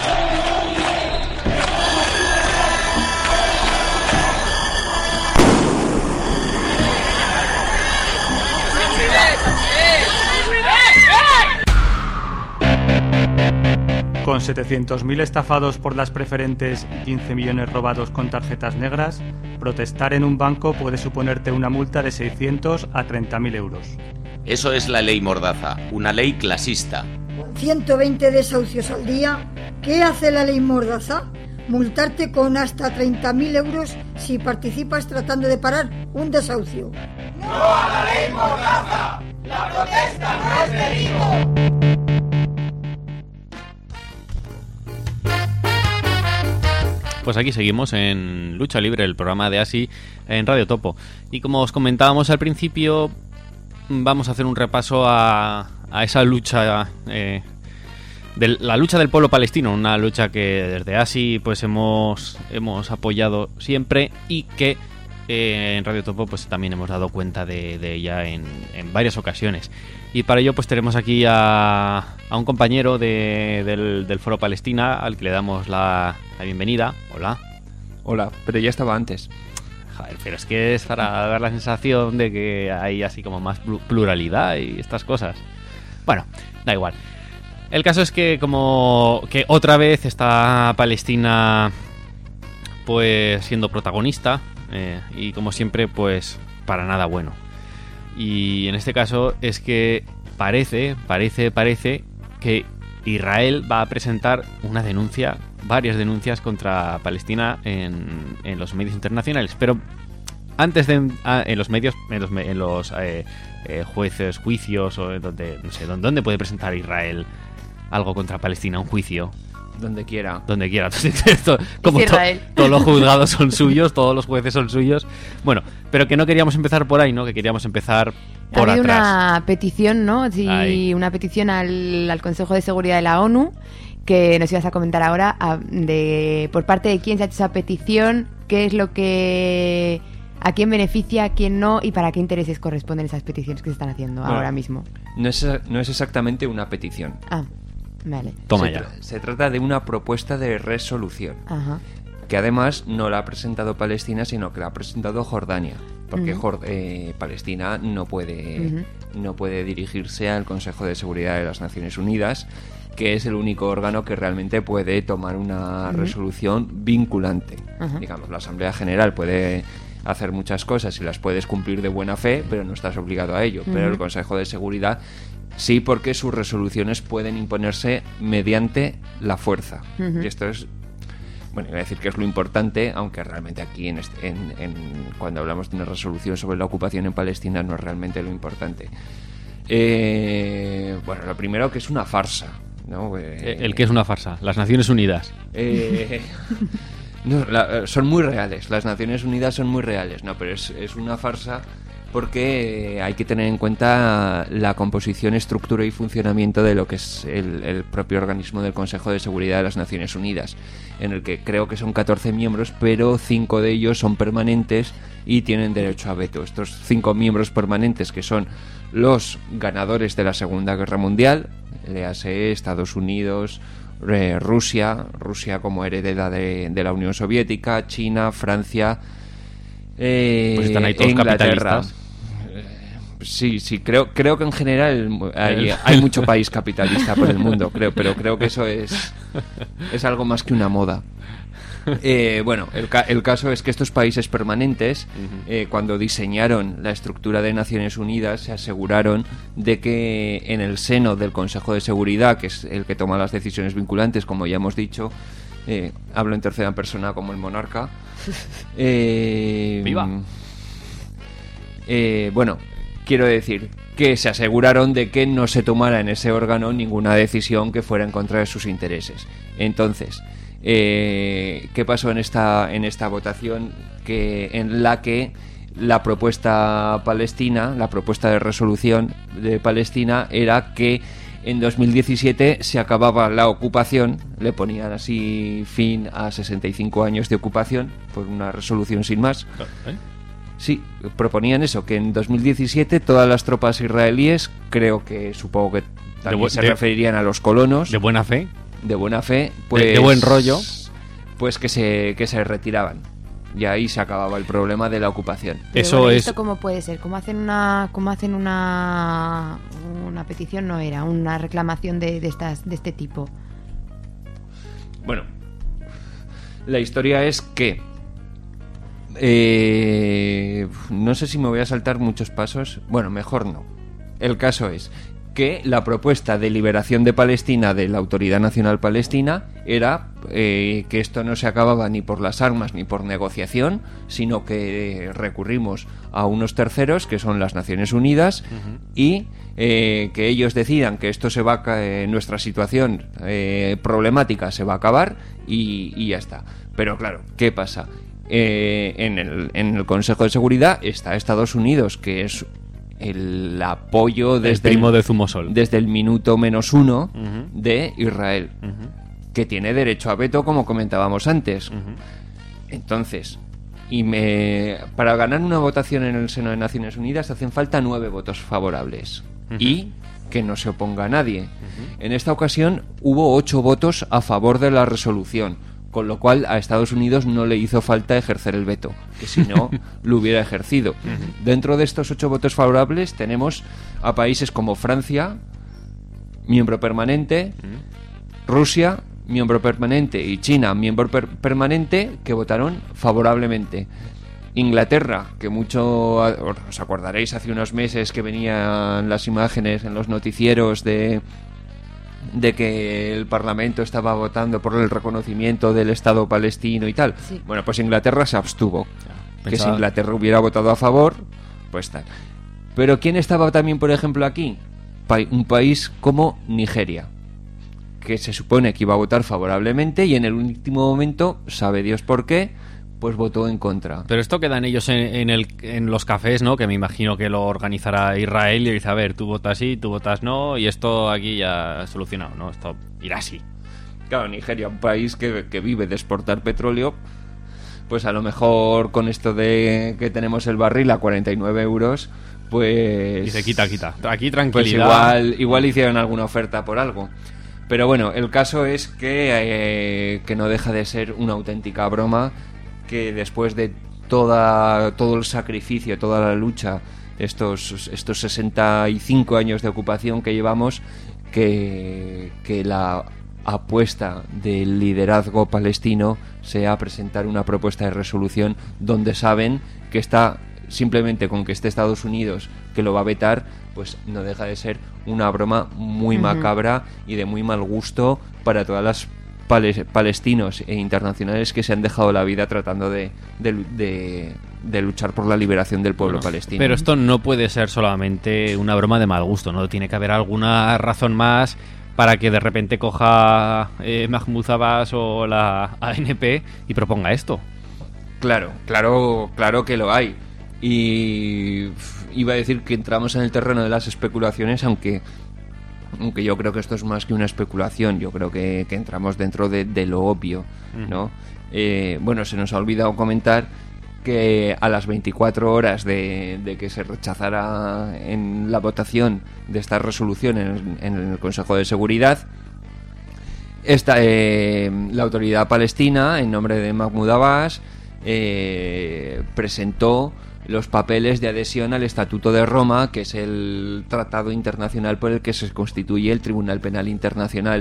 Speaker 14: Con setecientos mil estafados por las preferentes y quince millones robados con tarjetas negras, protestar en un banco puede suponerte una multa de seiscientos a treinta mil euros.
Speaker 15: Eso es la ley Mordaza, una ley clasista.
Speaker 16: ciento veinte desahucios al día. ¿Qué hace la ley Mordaza? Multarte con hasta treinta mil euros si participas tratando de parar un desahucio.
Speaker 10: ¡No a la ley Mordaza! ¡La protesta no es delito!
Speaker 8: Pues aquí seguimos en Lucha Libre, el programa de Asi en Radio Topo. Y como os comentábamos al principio, vamos a hacer un repaso a, a esa lucha, eh, de la lucha del pueblo palestino, una lucha que desde Asi pues hemos, hemos apoyado siempre y que eh, en Radio Topo pues también hemos dado cuenta de, de ella en, en varias ocasiones. Y para ello pues tenemos aquí a, a un compañero de, del, del Foro Palestina al que le damos la, la bienvenida. Hola.
Speaker 2: Hola, pero ya estaba antes.
Speaker 8: Joder, pero es que es para dar la sensación de que hay así como más pluralidad y estas cosas. Bueno, da igual. El caso es que como que otra vez está Palestina pues siendo protagonista eh, y como siempre pues para nada bueno. Y en este caso es que parece, parece, parece que Israel va a presentar una denuncia, varias denuncias contra Palestina en, en los medios internacionales. Pero antes de en los medios, en los, en los eh, eh, jueces, juicios o donde, no sé, ¿dónde puede presentar Israel algo contra Palestina, un juicio?
Speaker 2: Donde quiera.
Speaker 8: Donde quiera. Como to, todos los juzgados son suyos, todos los jueces son suyos. Bueno, pero que no queríamos empezar por ahí, ¿no? Que queríamos empezar por
Speaker 12: ha habido
Speaker 8: atrás.
Speaker 12: Una petición, ¿no? Sí, una petición al, al Consejo de Seguridad de la ONU que nos ibas a comentar ahora a, de por parte de quién se ha hecho esa petición, qué es lo que... a quién beneficia, a quién no y para qué intereses corresponden esas peticiones que se están haciendo bueno, ahora mismo.
Speaker 2: No es, no es exactamente una petición.
Speaker 12: Ah. Vale.
Speaker 8: Toma
Speaker 2: se,
Speaker 8: ya.
Speaker 2: tra- se trata de una propuesta de resolución.
Speaker 12: Ajá.
Speaker 2: Que además no la ha presentado Palestina, sino que la ha presentado Jordania. Porque
Speaker 12: Uh-huh.
Speaker 2: Jord- eh, Palestina no puede,
Speaker 12: Uh-huh.
Speaker 2: no puede dirigirse al Consejo de Seguridad de las Naciones Unidas, que es el único órgano que realmente puede tomar una
Speaker 12: Uh-huh.
Speaker 2: resolución vinculante.
Speaker 12: Uh-huh.
Speaker 2: Digamos, la Asamblea General puede hacer muchas cosas y las puedes cumplir de buena fe, pero no estás obligado a ello. Uh-huh. Pero el Consejo de Seguridad sí, porque sus resoluciones pueden imponerse mediante la fuerza.
Speaker 12: Uh-huh.
Speaker 2: Y esto es, bueno, iba a decir que es lo importante, aunque realmente aquí en, este, en, en cuando hablamos de una resolución sobre la ocupación en Palestina no es realmente lo importante. Eh, bueno, lo primero que es una farsa, ¿no? Eh,
Speaker 8: El que es una farsa, las Naciones Unidas.
Speaker 2: Eh, no, la, son muy reales, las Naciones Unidas son muy reales, no, pero es, es una farsa porque hay que tener en cuenta la composición, estructura y funcionamiento de lo que es el, el propio organismo del Consejo de Seguridad de las Naciones Unidas, en el que creo que son catorce miembros, pero cinco de ellos son permanentes y tienen derecho a veto. Estos cinco miembros permanentes, que son los ganadores de la Segunda Guerra Mundial, léase Estados Unidos, eh, Rusia, Rusia como heredera de, de la Unión Soviética, China, Francia, eh,
Speaker 8: pues están ahí todos
Speaker 2: Inglaterra.
Speaker 8: capitalistas.
Speaker 2: Sí, sí, creo, creo que en general hay, hay mucho país capitalista por el mundo, creo, pero creo que eso es, es algo más que una moda. Eh, bueno, el, ca el caso es que estos países permanentes, eh, cuando diseñaron la estructura de Naciones Unidas, se aseguraron de que en el seno del Consejo de Seguridad, que es el que toma las decisiones vinculantes, como ya hemos dicho, eh, hablo en tercera persona como el monarca, eh,
Speaker 8: ¡viva!
Speaker 2: Eh, bueno, quiero decir que se aseguraron de que no se tomara en ese órgano ninguna decisión que fuera en contra de sus intereses. Entonces, eh, ¿qué pasó en esta, en esta votación? Que, en la que la propuesta palestina, la propuesta de resolución de Palestina era que en dos mil diecisiete se acababa la ocupación, le ponían así fin a sesenta y cinco años de ocupación, por una resolución sin más.
Speaker 8: ¿Eh?
Speaker 2: Sí, proponían eso, que en dos mil diecisiete todas las tropas israelíes, creo que supongo que también se
Speaker 8: de,
Speaker 2: referirían a los colonos.
Speaker 8: ¿De buena fe?
Speaker 2: De buena fe, pues...
Speaker 8: De, de buen rollo.
Speaker 2: Pues que se, que se retiraban. Y ahí se acababa el problema de la ocupación.
Speaker 12: Pero
Speaker 8: Eso
Speaker 12: bueno, ¿y
Speaker 8: es...
Speaker 12: ¿Esto cómo puede ser? ¿Cómo hacen una cómo hacen una una petición? No era, una reclamación de, de, estas, de este tipo.
Speaker 2: Bueno, la historia es que... Eh, no sé si me voy a saltar muchos pasos. Bueno, mejor no. El caso es que la propuesta de liberación de Palestina de la Autoridad Nacional Palestina era eh, que esto no se acababa ni por las armas ni por negociación, sino que recurrimos a unos terceros que son las Naciones Unidas, uh-huh. y eh, que ellos decidan que esto se va a, eh, nuestra situación eh, problemática se va a acabar y, y ya está. Pero claro, ¿qué pasa? Eh, en, el, en el Consejo de Seguridad está Estados Unidos, que es el apoyo desde
Speaker 8: el, primo
Speaker 2: el,
Speaker 8: de Zumosol.
Speaker 2: desde el minuto menos uno
Speaker 8: uh-huh.
Speaker 2: de Israel, uh-huh. que tiene derecho a veto, como comentábamos antes. Uh-huh. Entonces, y me, para ganar una votación en el seno de Naciones Unidas hacen falta nueve votos favorables, uh-huh. y que no se oponga a nadie. Uh-huh. En esta ocasión hubo ocho votos a favor de la resolución, con lo cual a Estados Unidos no le hizo falta ejercer el veto, que si no lo hubiera ejercido. Uh-huh. Dentro de estos ocho votos favorables tenemos a países como Francia, miembro permanente, uh-huh. Rusia, miembro permanente, y China, miembro per- permanente, que votaron favorablemente. Inglaterra, que mucho os acordaréis hace unos meses que venían las imágenes en los noticieros de... de que el Parlamento estaba votando por el reconocimiento del Estado palestino y tal. Sí. Bueno, pues Inglaterra se abstuvo. Pensaba... Que si Inglaterra hubiera votado a favor, pues tal. Pero ¿quién estaba también, por ejemplo, aquí? Pa- un país como Nigeria, que se supone que iba a votar favorablemente y en el último momento, sabe Dios por qué, pues votó en contra.
Speaker 8: Pero esto quedan ellos en, en, el, en los cafés, ¿no? Que me imagino que lo organizará Israel y dice, a ver, tú votas sí, tú votas no, y esto aquí ya solucionado, ¿no? Esto irá así.
Speaker 2: Claro, Nigeria, un país que, que vive de exportar petróleo, pues a lo mejor con esto de que tenemos el barril a cuarenta y nueve euros, pues...
Speaker 8: Dice, quita, quita. Aquí tranquilidad.
Speaker 2: Pues igual, igual hicieron alguna oferta por algo. Pero bueno, el caso es que, eh, que no deja de ser una auténtica broma, que después de toda todo el sacrificio, toda la lucha, estos estos sesenta y cinco años de ocupación que llevamos, que, que la apuesta del liderazgo palestino sea presentar una propuesta de resolución donde saben que está simplemente con que esté Estados Unidos, que lo va a vetar, pues no deja de ser una broma muy uh-huh. macabra y de muy mal gusto para todas las palestinos e internacionales que se han dejado la vida tratando de, de, de, de luchar por la liberación del pueblo bueno, palestino.
Speaker 8: Pero esto no puede ser solamente una broma de mal gusto, ¿no? Tiene que haber alguna razón más para que de repente coja eh, Mahmoud Abbas o la A N P y proponga esto.
Speaker 2: Claro, claro, claro que lo hay. Y iba a decir que entramos en el terreno de las especulaciones, aunque aunque yo creo que esto es más que una especulación, yo creo que, que entramos dentro de, de lo obvio, ¿no? Uh-huh. Eh, bueno, se nos ha olvidado comentar que a las veinticuatro horas de, de que se rechazara en la votación de esta resolución en, en el Consejo de Seguridad, esta, eh, la autoridad palestina, en nombre de Mahmoud Abbas, eh, presentó los papeles de adhesión al Estatuto de Roma, que es el tratado internacional por el que se constituye el Tribunal Penal Internacional,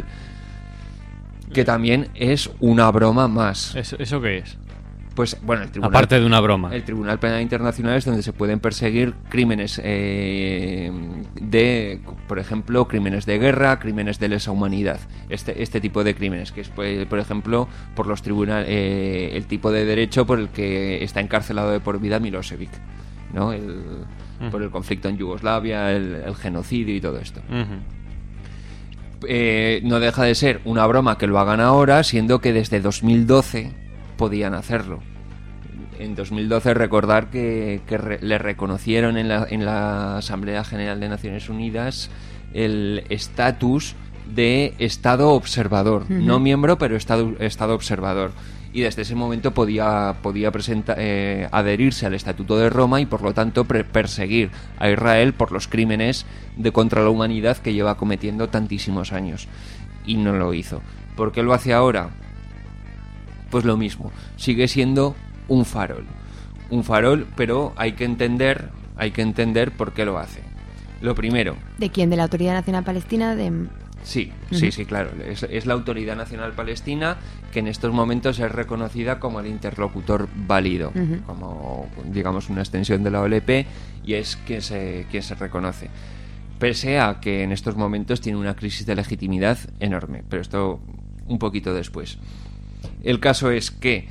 Speaker 2: que también es una broma más.
Speaker 8: ¿Eso, eso qué es?
Speaker 2: Pues bueno, el tribunal,
Speaker 8: aparte de una broma.
Speaker 2: El Tribunal Penal Internacional es donde se pueden perseguir crímenes eh, de, por ejemplo, crímenes de guerra, crímenes de lesa humanidad, este este tipo de crímenes, que es, por ejemplo, por los tribunales, eh, el tipo de derecho por el que está encarcelado de por vida Milosevic, ¿no? El, uh-huh. Por el conflicto en Yugoslavia, el, el genocidio y todo esto. Uh-huh. Eh, no deja de ser una broma que lo hagan ahora, siendo que desde dos mil doce podían hacerlo. En dos mil doce recordar que, que re, le reconocieron en la, en la Asamblea General de Naciones Unidas el estatus de Estado observador, uh-huh. no miembro, pero Estado, estado observador. Y desde ese momento podía, podía presentar, eh, adherirse al Estatuto de Roma y por lo tanto pre- perseguir a Israel por los crímenes de contra la humanidad que lleva cometiendo tantísimos años. Y no lo hizo. ¿Por qué lo hace ahora? Pues lo mismo, sigue siendo un farol. Un farol, pero hay que entender, hay que entender por qué lo hace. Lo primero.
Speaker 12: ¿De quién? ¿De la Autoridad Nacional Palestina? De...
Speaker 2: Sí,
Speaker 12: uh-huh.
Speaker 2: sí, sí, claro. Es, es la Autoridad Nacional Palestina, que en estos momentos es reconocida como el interlocutor válido, uh-huh. como, digamos, una extensión de la O L P, y es quien se, quien se reconoce. Pese a que en estos momentos tiene una crisis de legitimidad enorme, pero esto un poquito después. El caso es que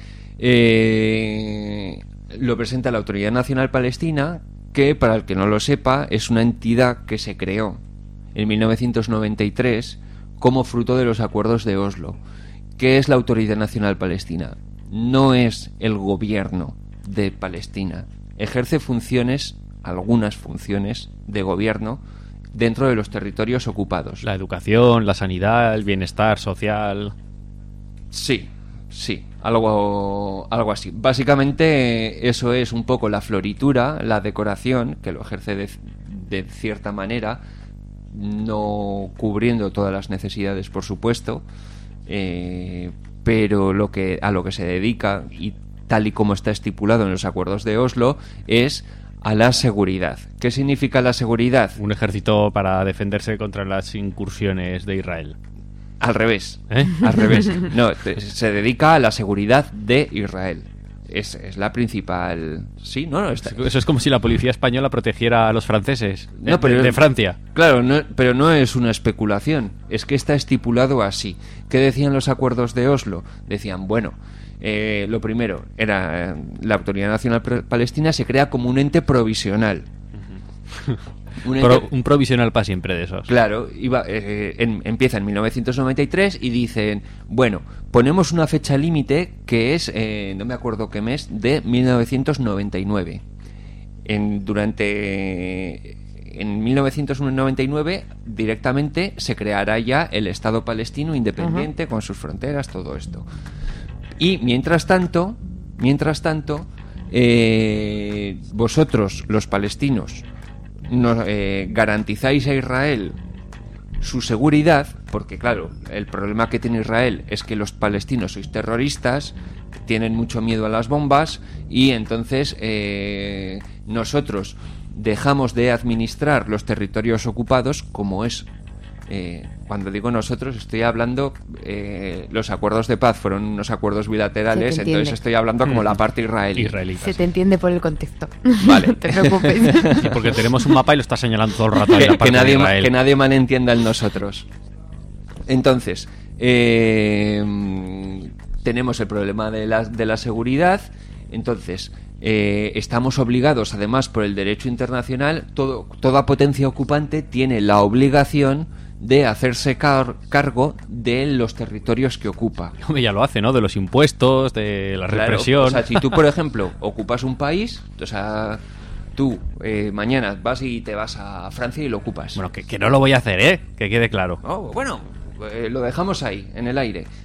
Speaker 2: eh, lo presenta la Autoridad Nacional Palestina, que, para el que no lo sepa, es una entidad que se creó en mil novecientos noventa y tres como fruto de los acuerdos de Oslo. ¿Qué es la Autoridad Nacional Palestina? No es el gobierno de Palestina. Ejerce funciones, algunas funciones de gobierno dentro de los territorios ocupados.
Speaker 8: La educación, la sanidad, el bienestar social.
Speaker 2: Sí. Sí, algo, algo así. Básicamente eso es un poco la floritura, la decoración, que lo ejerce de, de cierta manera, no cubriendo todas las necesidades, por supuesto, eh, pero lo que a lo que se dedica, y tal y como está estipulado en los acuerdos de Oslo, es a la seguridad. ¿Qué significa la seguridad?
Speaker 8: Un ejército para defenderse contra las incursiones de Israel.
Speaker 2: Al revés, ¿eh? Al revés. No, se dedica a la seguridad de Israel. Es, es la principal. Sí, no, no está...
Speaker 8: Eso es como si la policía española protegiera a los franceses de,
Speaker 2: no, pero,
Speaker 8: de, de Francia.
Speaker 2: Claro, no, pero no es una especulación. Es que está estipulado así. ¿Qué decían los acuerdos de Oslo? Decían, bueno, eh, lo primero era eh, la Autoridad Nacional Palestina se crea como un ente provisional.
Speaker 8: Uh-huh. Un, Pro, un provisional para siempre de esos.
Speaker 2: Claro, iba, eh, en, empieza en mil novecientos noventa y tres y dicen, bueno, ponemos una fecha límite que es, eh, no me acuerdo qué mes, de mil novecientos noventa y nueve. En, durante, en mil novecientos noventa y nueve directamente se creará ya el Estado palestino independiente, uh-huh. con sus fronteras, todo esto. Y mientras tanto, mientras tanto, eh, vosotros, los palestinos, nos, eh, garantizáis a Israel su seguridad, porque claro, el problema que tiene Israel es que los palestinos sois terroristas, tienen mucho miedo a las bombas, y entonces eh, nosotros dejamos de administrar los territorios ocupados, como es, eh, cuando digo nosotros estoy hablando, eh, los acuerdos de paz fueron unos acuerdos bilaterales, entonces estoy hablando como la parte israelí.
Speaker 8: Israelita,
Speaker 12: Se te entiende por el contexto.
Speaker 2: Vale.
Speaker 12: No te preocupes.
Speaker 8: Y porque tenemos un mapa y lo está señalando todo el rato ahí la parte
Speaker 2: que, nadie,
Speaker 8: de Israel.
Speaker 2: que nadie malentienda el nosotros. Entonces, eh, tenemos el problema de la, de la seguridad. Entonces, eh, estamos obligados, además, por el derecho internacional, todo, toda potencia ocupante tiene la obligación de hacerse car- cargo de los territorios que ocupa.
Speaker 8: Hombre, ya lo hace, ¿no? De los impuestos, de la
Speaker 2: Claro,
Speaker 8: represión.
Speaker 2: o sea, si tú, por ejemplo, ocupas un país, o sea, tú eh, mañana vas y te vas a Francia y lo ocupas.
Speaker 8: Bueno, que, que no lo voy a hacer, ¿eh? Que quede claro.
Speaker 2: Oh, bueno, eh, lo dejamos ahí, en el aire.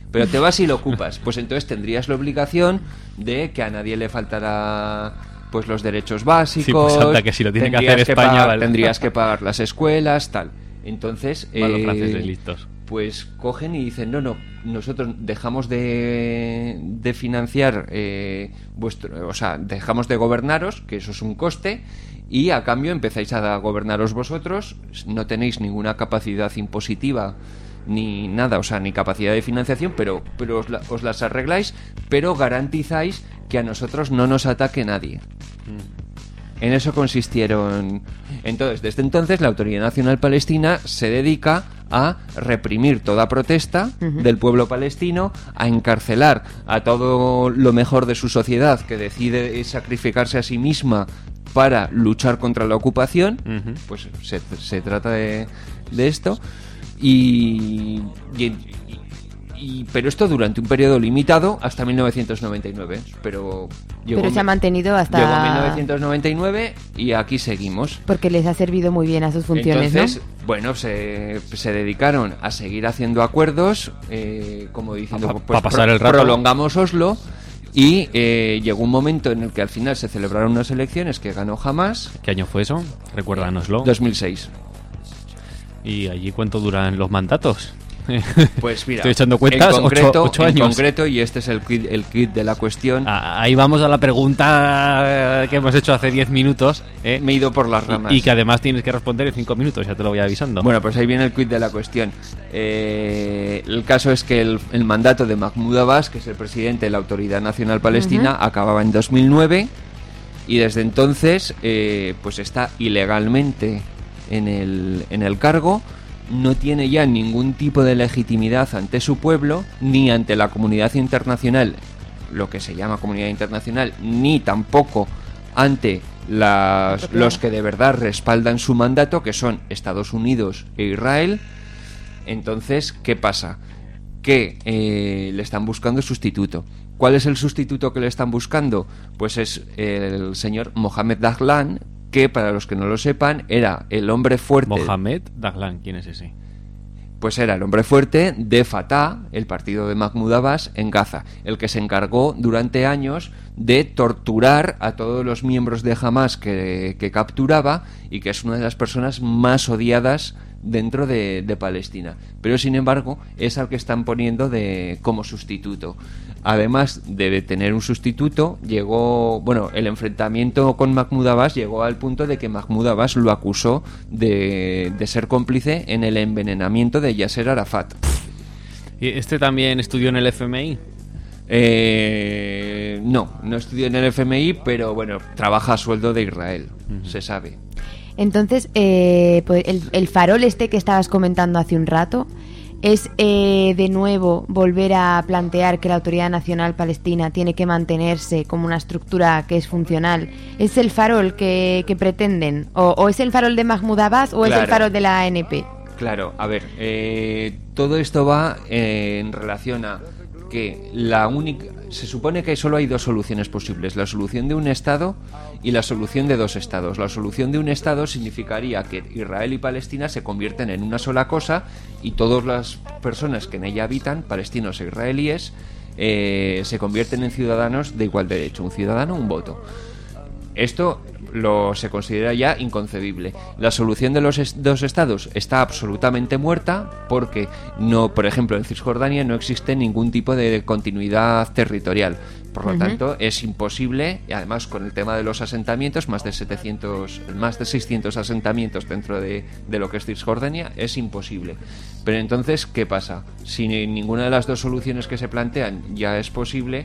Speaker 2: pero te vas y lo ocupas. Pues entonces tendrías la obligación de que a nadie le faltará pues los derechos básicos.
Speaker 8: Sí, pues anda, que si lo tiene que hacer
Speaker 2: que
Speaker 8: España,
Speaker 2: pagar,
Speaker 8: vale.
Speaker 2: Tendrías que pagar las escuelas, tal. Entonces,
Speaker 8: Van los
Speaker 2: eh,
Speaker 8: franceses listos.
Speaker 2: pues cogen y dicen, no, no, nosotros dejamos de, de financiar eh, vuestro, o sea, dejamos de gobernaros, que eso es un coste, y a cambio empezáis a gobernaros vosotros, no tenéis ninguna capacidad impositiva ni nada, o sea, ni capacidad de financiación, pero, pero os, la, os las arregláis, pero garantizáis que a nosotros no nos ataque nadie. Mm. En eso consistieron. Entonces, desde entonces, la Autoridad Nacional Palestina se dedica a reprimir toda protesta uh-huh. del pueblo palestino, a encarcelar a todo lo mejor de su sociedad que decide sacrificarse a sí misma para luchar contra la ocupación. Uh-huh. Pues se, se trata de, de esto. Y, y, y pero esto durante un periodo limitado hasta mil novecientos noventa y nueve, pero llegó,
Speaker 12: pero se ha mantenido hasta
Speaker 2: llegó a mil novecientos noventa y nueve y aquí seguimos
Speaker 12: porque les ha servido muy bien a sus funciones.
Speaker 2: Entonces,
Speaker 12: ¿no?
Speaker 2: bueno, se, se dedicaron a seguir haciendo acuerdos, eh, como diciendo
Speaker 8: pa,
Speaker 2: pues,
Speaker 8: pa pasar
Speaker 2: pro,
Speaker 8: el rato.
Speaker 2: Prolongamos Oslo. Y eh, llegó un momento en el que al final se celebraron unas elecciones que ganó Hamás.
Speaker 8: ¿Qué año fue eso? Recuérdanoslo.
Speaker 2: dos mil seis.
Speaker 8: ¿Y allí cuánto duran los mandatos?
Speaker 2: Pues mira,
Speaker 8: estoy echando cuentas,
Speaker 2: en concreto,
Speaker 8: ocho, ocho años.
Speaker 2: En concreto, y este es el kit, el kit de la cuestión.
Speaker 8: Ah, ahí vamos a la pregunta que hemos hecho hace diez minutos. ¿eh?
Speaker 2: Me he ido por las ramas.
Speaker 8: Y, y que además tienes que responder en cinco minutos, ya te lo voy avisando.
Speaker 2: Bueno, pues ahí viene el kit de la cuestión. Eh, el caso es que el, el mandato de Mahmoud Abbas, que es el presidente de la Autoridad Nacional Palestina, uh-huh. acababa en dos mil nueve y desde entonces eh, pues está ilegalmente en el, en el cargo. No tiene ya ningún tipo de legitimidad ante su pueblo, ni ante la comunidad internacional, lo que se llama comunidad internacional, ni tampoco ante las, los que de verdad respaldan su mandato, que son Estados Unidos e Israel. Entonces, ¿qué pasa? Que eh, le están buscando sustituto. ¿Cuál es el sustituto que le están buscando? Pues es el señor Mohamed Dahlan, que para los que no lo sepan era el hombre fuerte.
Speaker 8: Mohamed Dahlan, ¿quién es ese?
Speaker 2: Pues era el hombre fuerte de Fatah, el partido de Mahmoud Abbas, en Gaza, el que se encargó durante años de torturar a todos los miembros de Hamás que, que capturaba, y que es una de las personas más odiadas dentro de, de Palestina. Pero sin embargo es al que están poniendo de como sustituto. Además de tener un sustituto, llegó, bueno, el enfrentamiento con Mahmoud Abbas llegó al punto de que Mahmoud Abbas lo acusó de, de ser cómplice en el envenenamiento de Yasser Arafat.
Speaker 8: ¿Y este también estudió en el F M I?
Speaker 2: Eh, no, no estudió en el F M I, pero bueno, trabaja a sueldo de Israel, uh-huh. se sabe.
Speaker 12: Entonces, eh, pues el, el farol este que estabas comentando hace un rato es eh, de nuevo volver a plantear que la Autoridad Nacional Palestina tiene que mantenerse como una estructura que es funcional. ¿Es el farol que, que pretenden? ¿O, ¿O es el farol de Mahmoud Abbas o claro. es el farol de la A N P?
Speaker 2: Claro, a ver, eh, todo esto va eh, en relación a que la única, se supone que solo hay dos soluciones posibles: la solución de un Estado y la solución de dos Estados. La solución de un Estado significaría que Israel y Palestina se convierten en una sola cosa y todas las personas que en ella habitan, palestinos e israelíes, eh, se convierten en ciudadanos de igual derecho, un ciudadano, un voto. Esto lo se considera ya inconcebible. La solución de los est- dos estados está absolutamente muerta porque no, por ejemplo, en Cisjordania no existe ningún tipo de continuidad territorial. Por lo uh-huh. tanto, es imposible, y además con el tema de los asentamientos, más de setecientos, más de seiscientos asentamientos dentro de, de lo que es Cisjordania, es imposible. Pero entonces, ¿qué pasa? Si ninguna de las dos soluciones que se plantean ya es posible,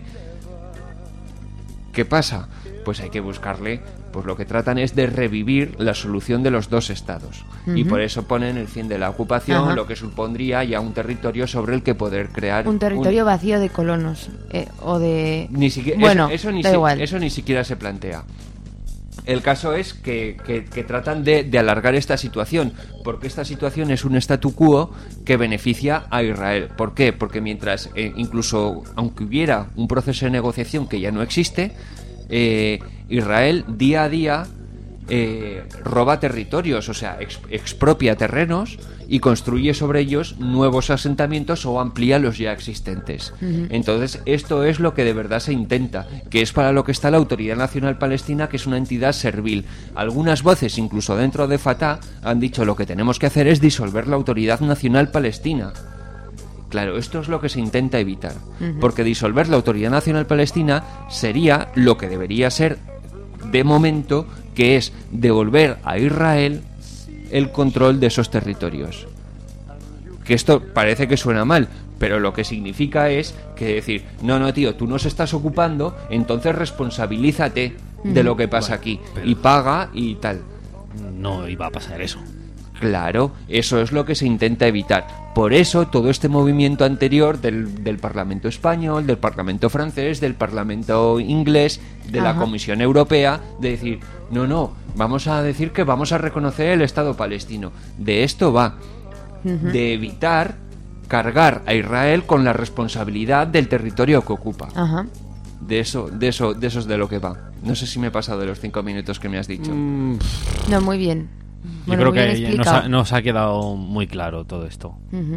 Speaker 2: ¿qué pasa? Pues hay que buscarle, pues lo que tratan es de revivir la solución de los dos estados. Uh-huh. Y por eso ponen el fin de la ocupación, Ajá. lo que supondría ya un territorio sobre el que poder crear...
Speaker 12: Un territorio un... vacío de colonos, eh, o de...
Speaker 2: Ni siquiera, bueno, eso, eso, ni
Speaker 12: da
Speaker 2: si...
Speaker 12: igual.
Speaker 2: eso ni siquiera se plantea. El caso es que, que, que tratan de, de alargar esta situación, porque esta situación es un statu quo que beneficia a Israel. ¿Por qué? Porque mientras, eh, incluso aunque hubiera un proceso de negociación que ya no existe, eh, Israel día a día eh, roba territorios, o sea, ex, expropia terrenos y construye sobre ellos nuevos asentamientos o amplía los ya existentes. Uh-huh. Entonces, esto es lo que de verdad se intenta, que es para lo que está la Autoridad Nacional Palestina, que es una entidad servil. Algunas voces, incluso dentro de Fatah, han dicho lo que tenemos que hacer es disolver la Autoridad Nacional Palestina. Claro, esto es lo que se intenta evitar, uh-huh. porque disolver la Autoridad Nacional Palestina sería lo que debería ser de momento, que es devolver a Israel el control de esos territorios. Que esto parece que suena mal, pero lo que significa es que decir, no, no, tío, tú nos estás ocupando, entonces responsabilízate uh-huh. de lo que pasa bueno, aquí, pero... y paga y tal.
Speaker 8: No iba a pasar eso.
Speaker 2: Claro, eso es lo que se intenta evitar. Por eso todo este movimiento anterior del, del Parlamento español, del Parlamento francés, del Parlamento inglés, de Ajá. la Comisión Europea, de decir, no, no, vamos a decir que vamos a reconocer el Estado palestino. De esto va, uh-huh. de evitar cargar a Israel con la responsabilidad del territorio que ocupa. Ajá. De eso, de eso, de eso es de lo que va. No sé si me he pasado de los cinco minutos que me has dicho.
Speaker 12: Mm. No, muy bien.
Speaker 8: Yo bueno, creo que nos ha, nos ha quedado muy claro todo esto.
Speaker 12: Uh-huh.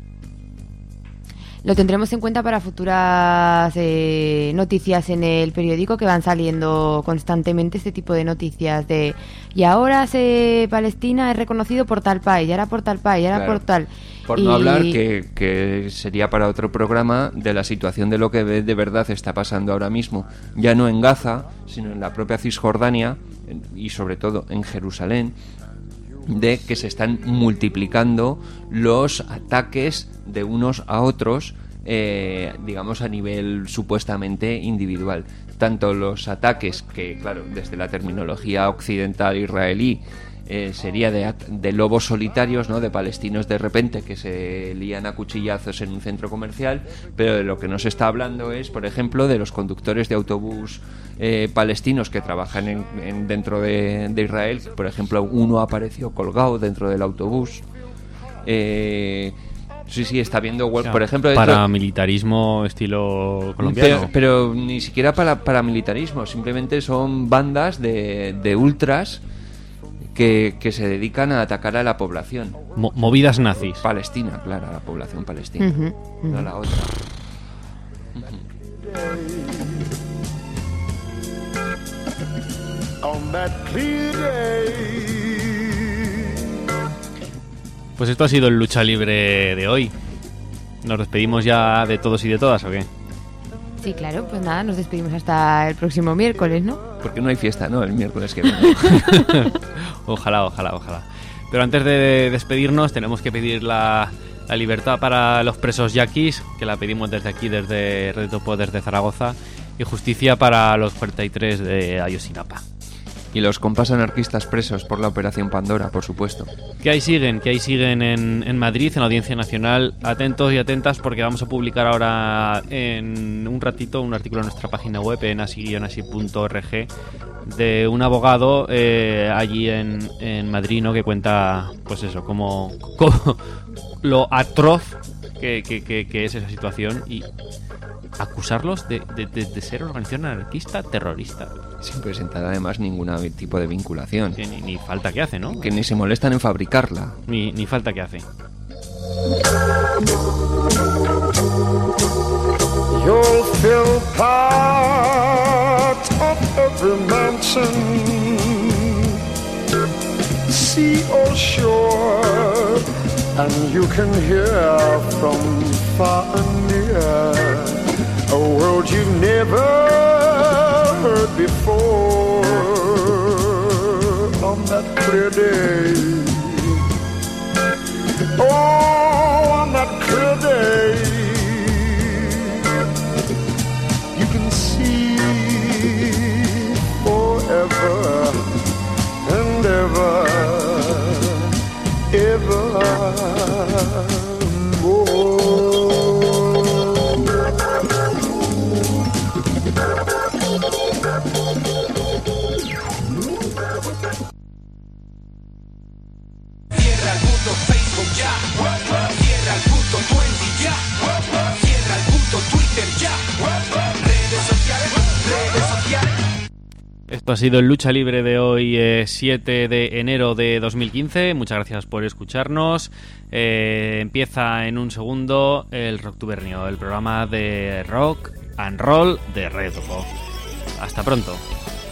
Speaker 12: Lo tendremos en cuenta para futuras eh, noticias en el periódico, que van saliendo constantemente este tipo de noticias de y ahora se Palestina es reconocido por tal país, y ahora por tal país, y ahora
Speaker 2: claro.
Speaker 12: por tal.
Speaker 2: Por
Speaker 12: y...
Speaker 2: no hablar, que, que sería para otro programa, de la situación de lo que de verdad está pasando ahora mismo, ya no en Gaza, sino en la propia Cisjordania y sobre todo en Jerusalén, de que se están multiplicando los ataques de unos a otros, eh, digamos a nivel supuestamente individual. Tanto los ataques que, claro, desde la terminología occidental israelí eh, sería de, de lobos solitarios, ¿no? De palestinos de repente que se lían a cuchillazos en un centro comercial, pero de lo que nos está hablando es, por ejemplo, de los conductores de autobús eh, palestinos que trabajan en, en, dentro de, de Israel. Por ejemplo, uno apareció colgado dentro del autobús. Eh, sí, sí, está viendo, o sea, por ejemplo...
Speaker 8: Paramilitarismo estilo colombiano.
Speaker 2: Pero, pero ni siquiera para paramilitarismo, simplemente son bandas de, de ultras que, que se dedican a atacar a la población.
Speaker 8: Mo- movidas nazis.
Speaker 2: Palestina, claro, a la población palestina, uh-huh, uh-huh. no a la otra. Uh-huh.
Speaker 8: Pues esto ha sido el Lucha Libre de hoy. ¿Nos despedimos ya de todos y de todas o qué?
Speaker 12: Sí, claro, pues nada, nos despedimos hasta el próximo miércoles, ¿no?
Speaker 2: Porque no hay fiesta, ¿no? El miércoles que viene.
Speaker 8: Ojalá, ojalá, ojalá. Pero antes de despedirnos tenemos que pedir la, la libertad para los presos yaquis, que la pedimos desde aquí, desde Red Topo, desde Zaragoza, y justicia para los cuarenta y tres de Ayotzinapa.
Speaker 2: Y los compas anarquistas presos por la Operación Pandora, por supuesto.
Speaker 8: Que ahí siguen, que ahí siguen en, en Madrid, en la Audiencia Nacional. Atentos y atentas, porque vamos a publicar ahora en un ratito un artículo en nuestra página web, en asi guion asi punto org, de un abogado eh, allí en, en Madrid, ¿no? Que cuenta, pues eso, cómo, cómo lo atroz que, que, que, que es esa situación, y acusarlos de, de, de, de ser organización anarquista terrorista.
Speaker 2: Sin presentar además ningún tipo de vinculación.
Speaker 8: Que ni, ni falta que hace, ¿no?
Speaker 2: Que ni se molestan en fabricarla.
Speaker 8: Ni, ni falta que hace.
Speaker 10: You'll feel part of every mansion, sea or shore, and you can hear from far and near a world you've never heard before. On that clear day, oh, on that clear day, you can see forever and ever, ever more. Cierra el puto Facebook ya, cierra el puto Twenty ya, cierra el puto Twitter ya, redes sociales, redes sociales.
Speaker 8: Esto ha sido el Lucha Libre de hoy, eh, siete de enero de dos mil quince. Muchas gracias por escucharnos. Eh, empieza en un segundo el Rocktubernio, el programa de rock and roll de Redbo. Hasta pronto.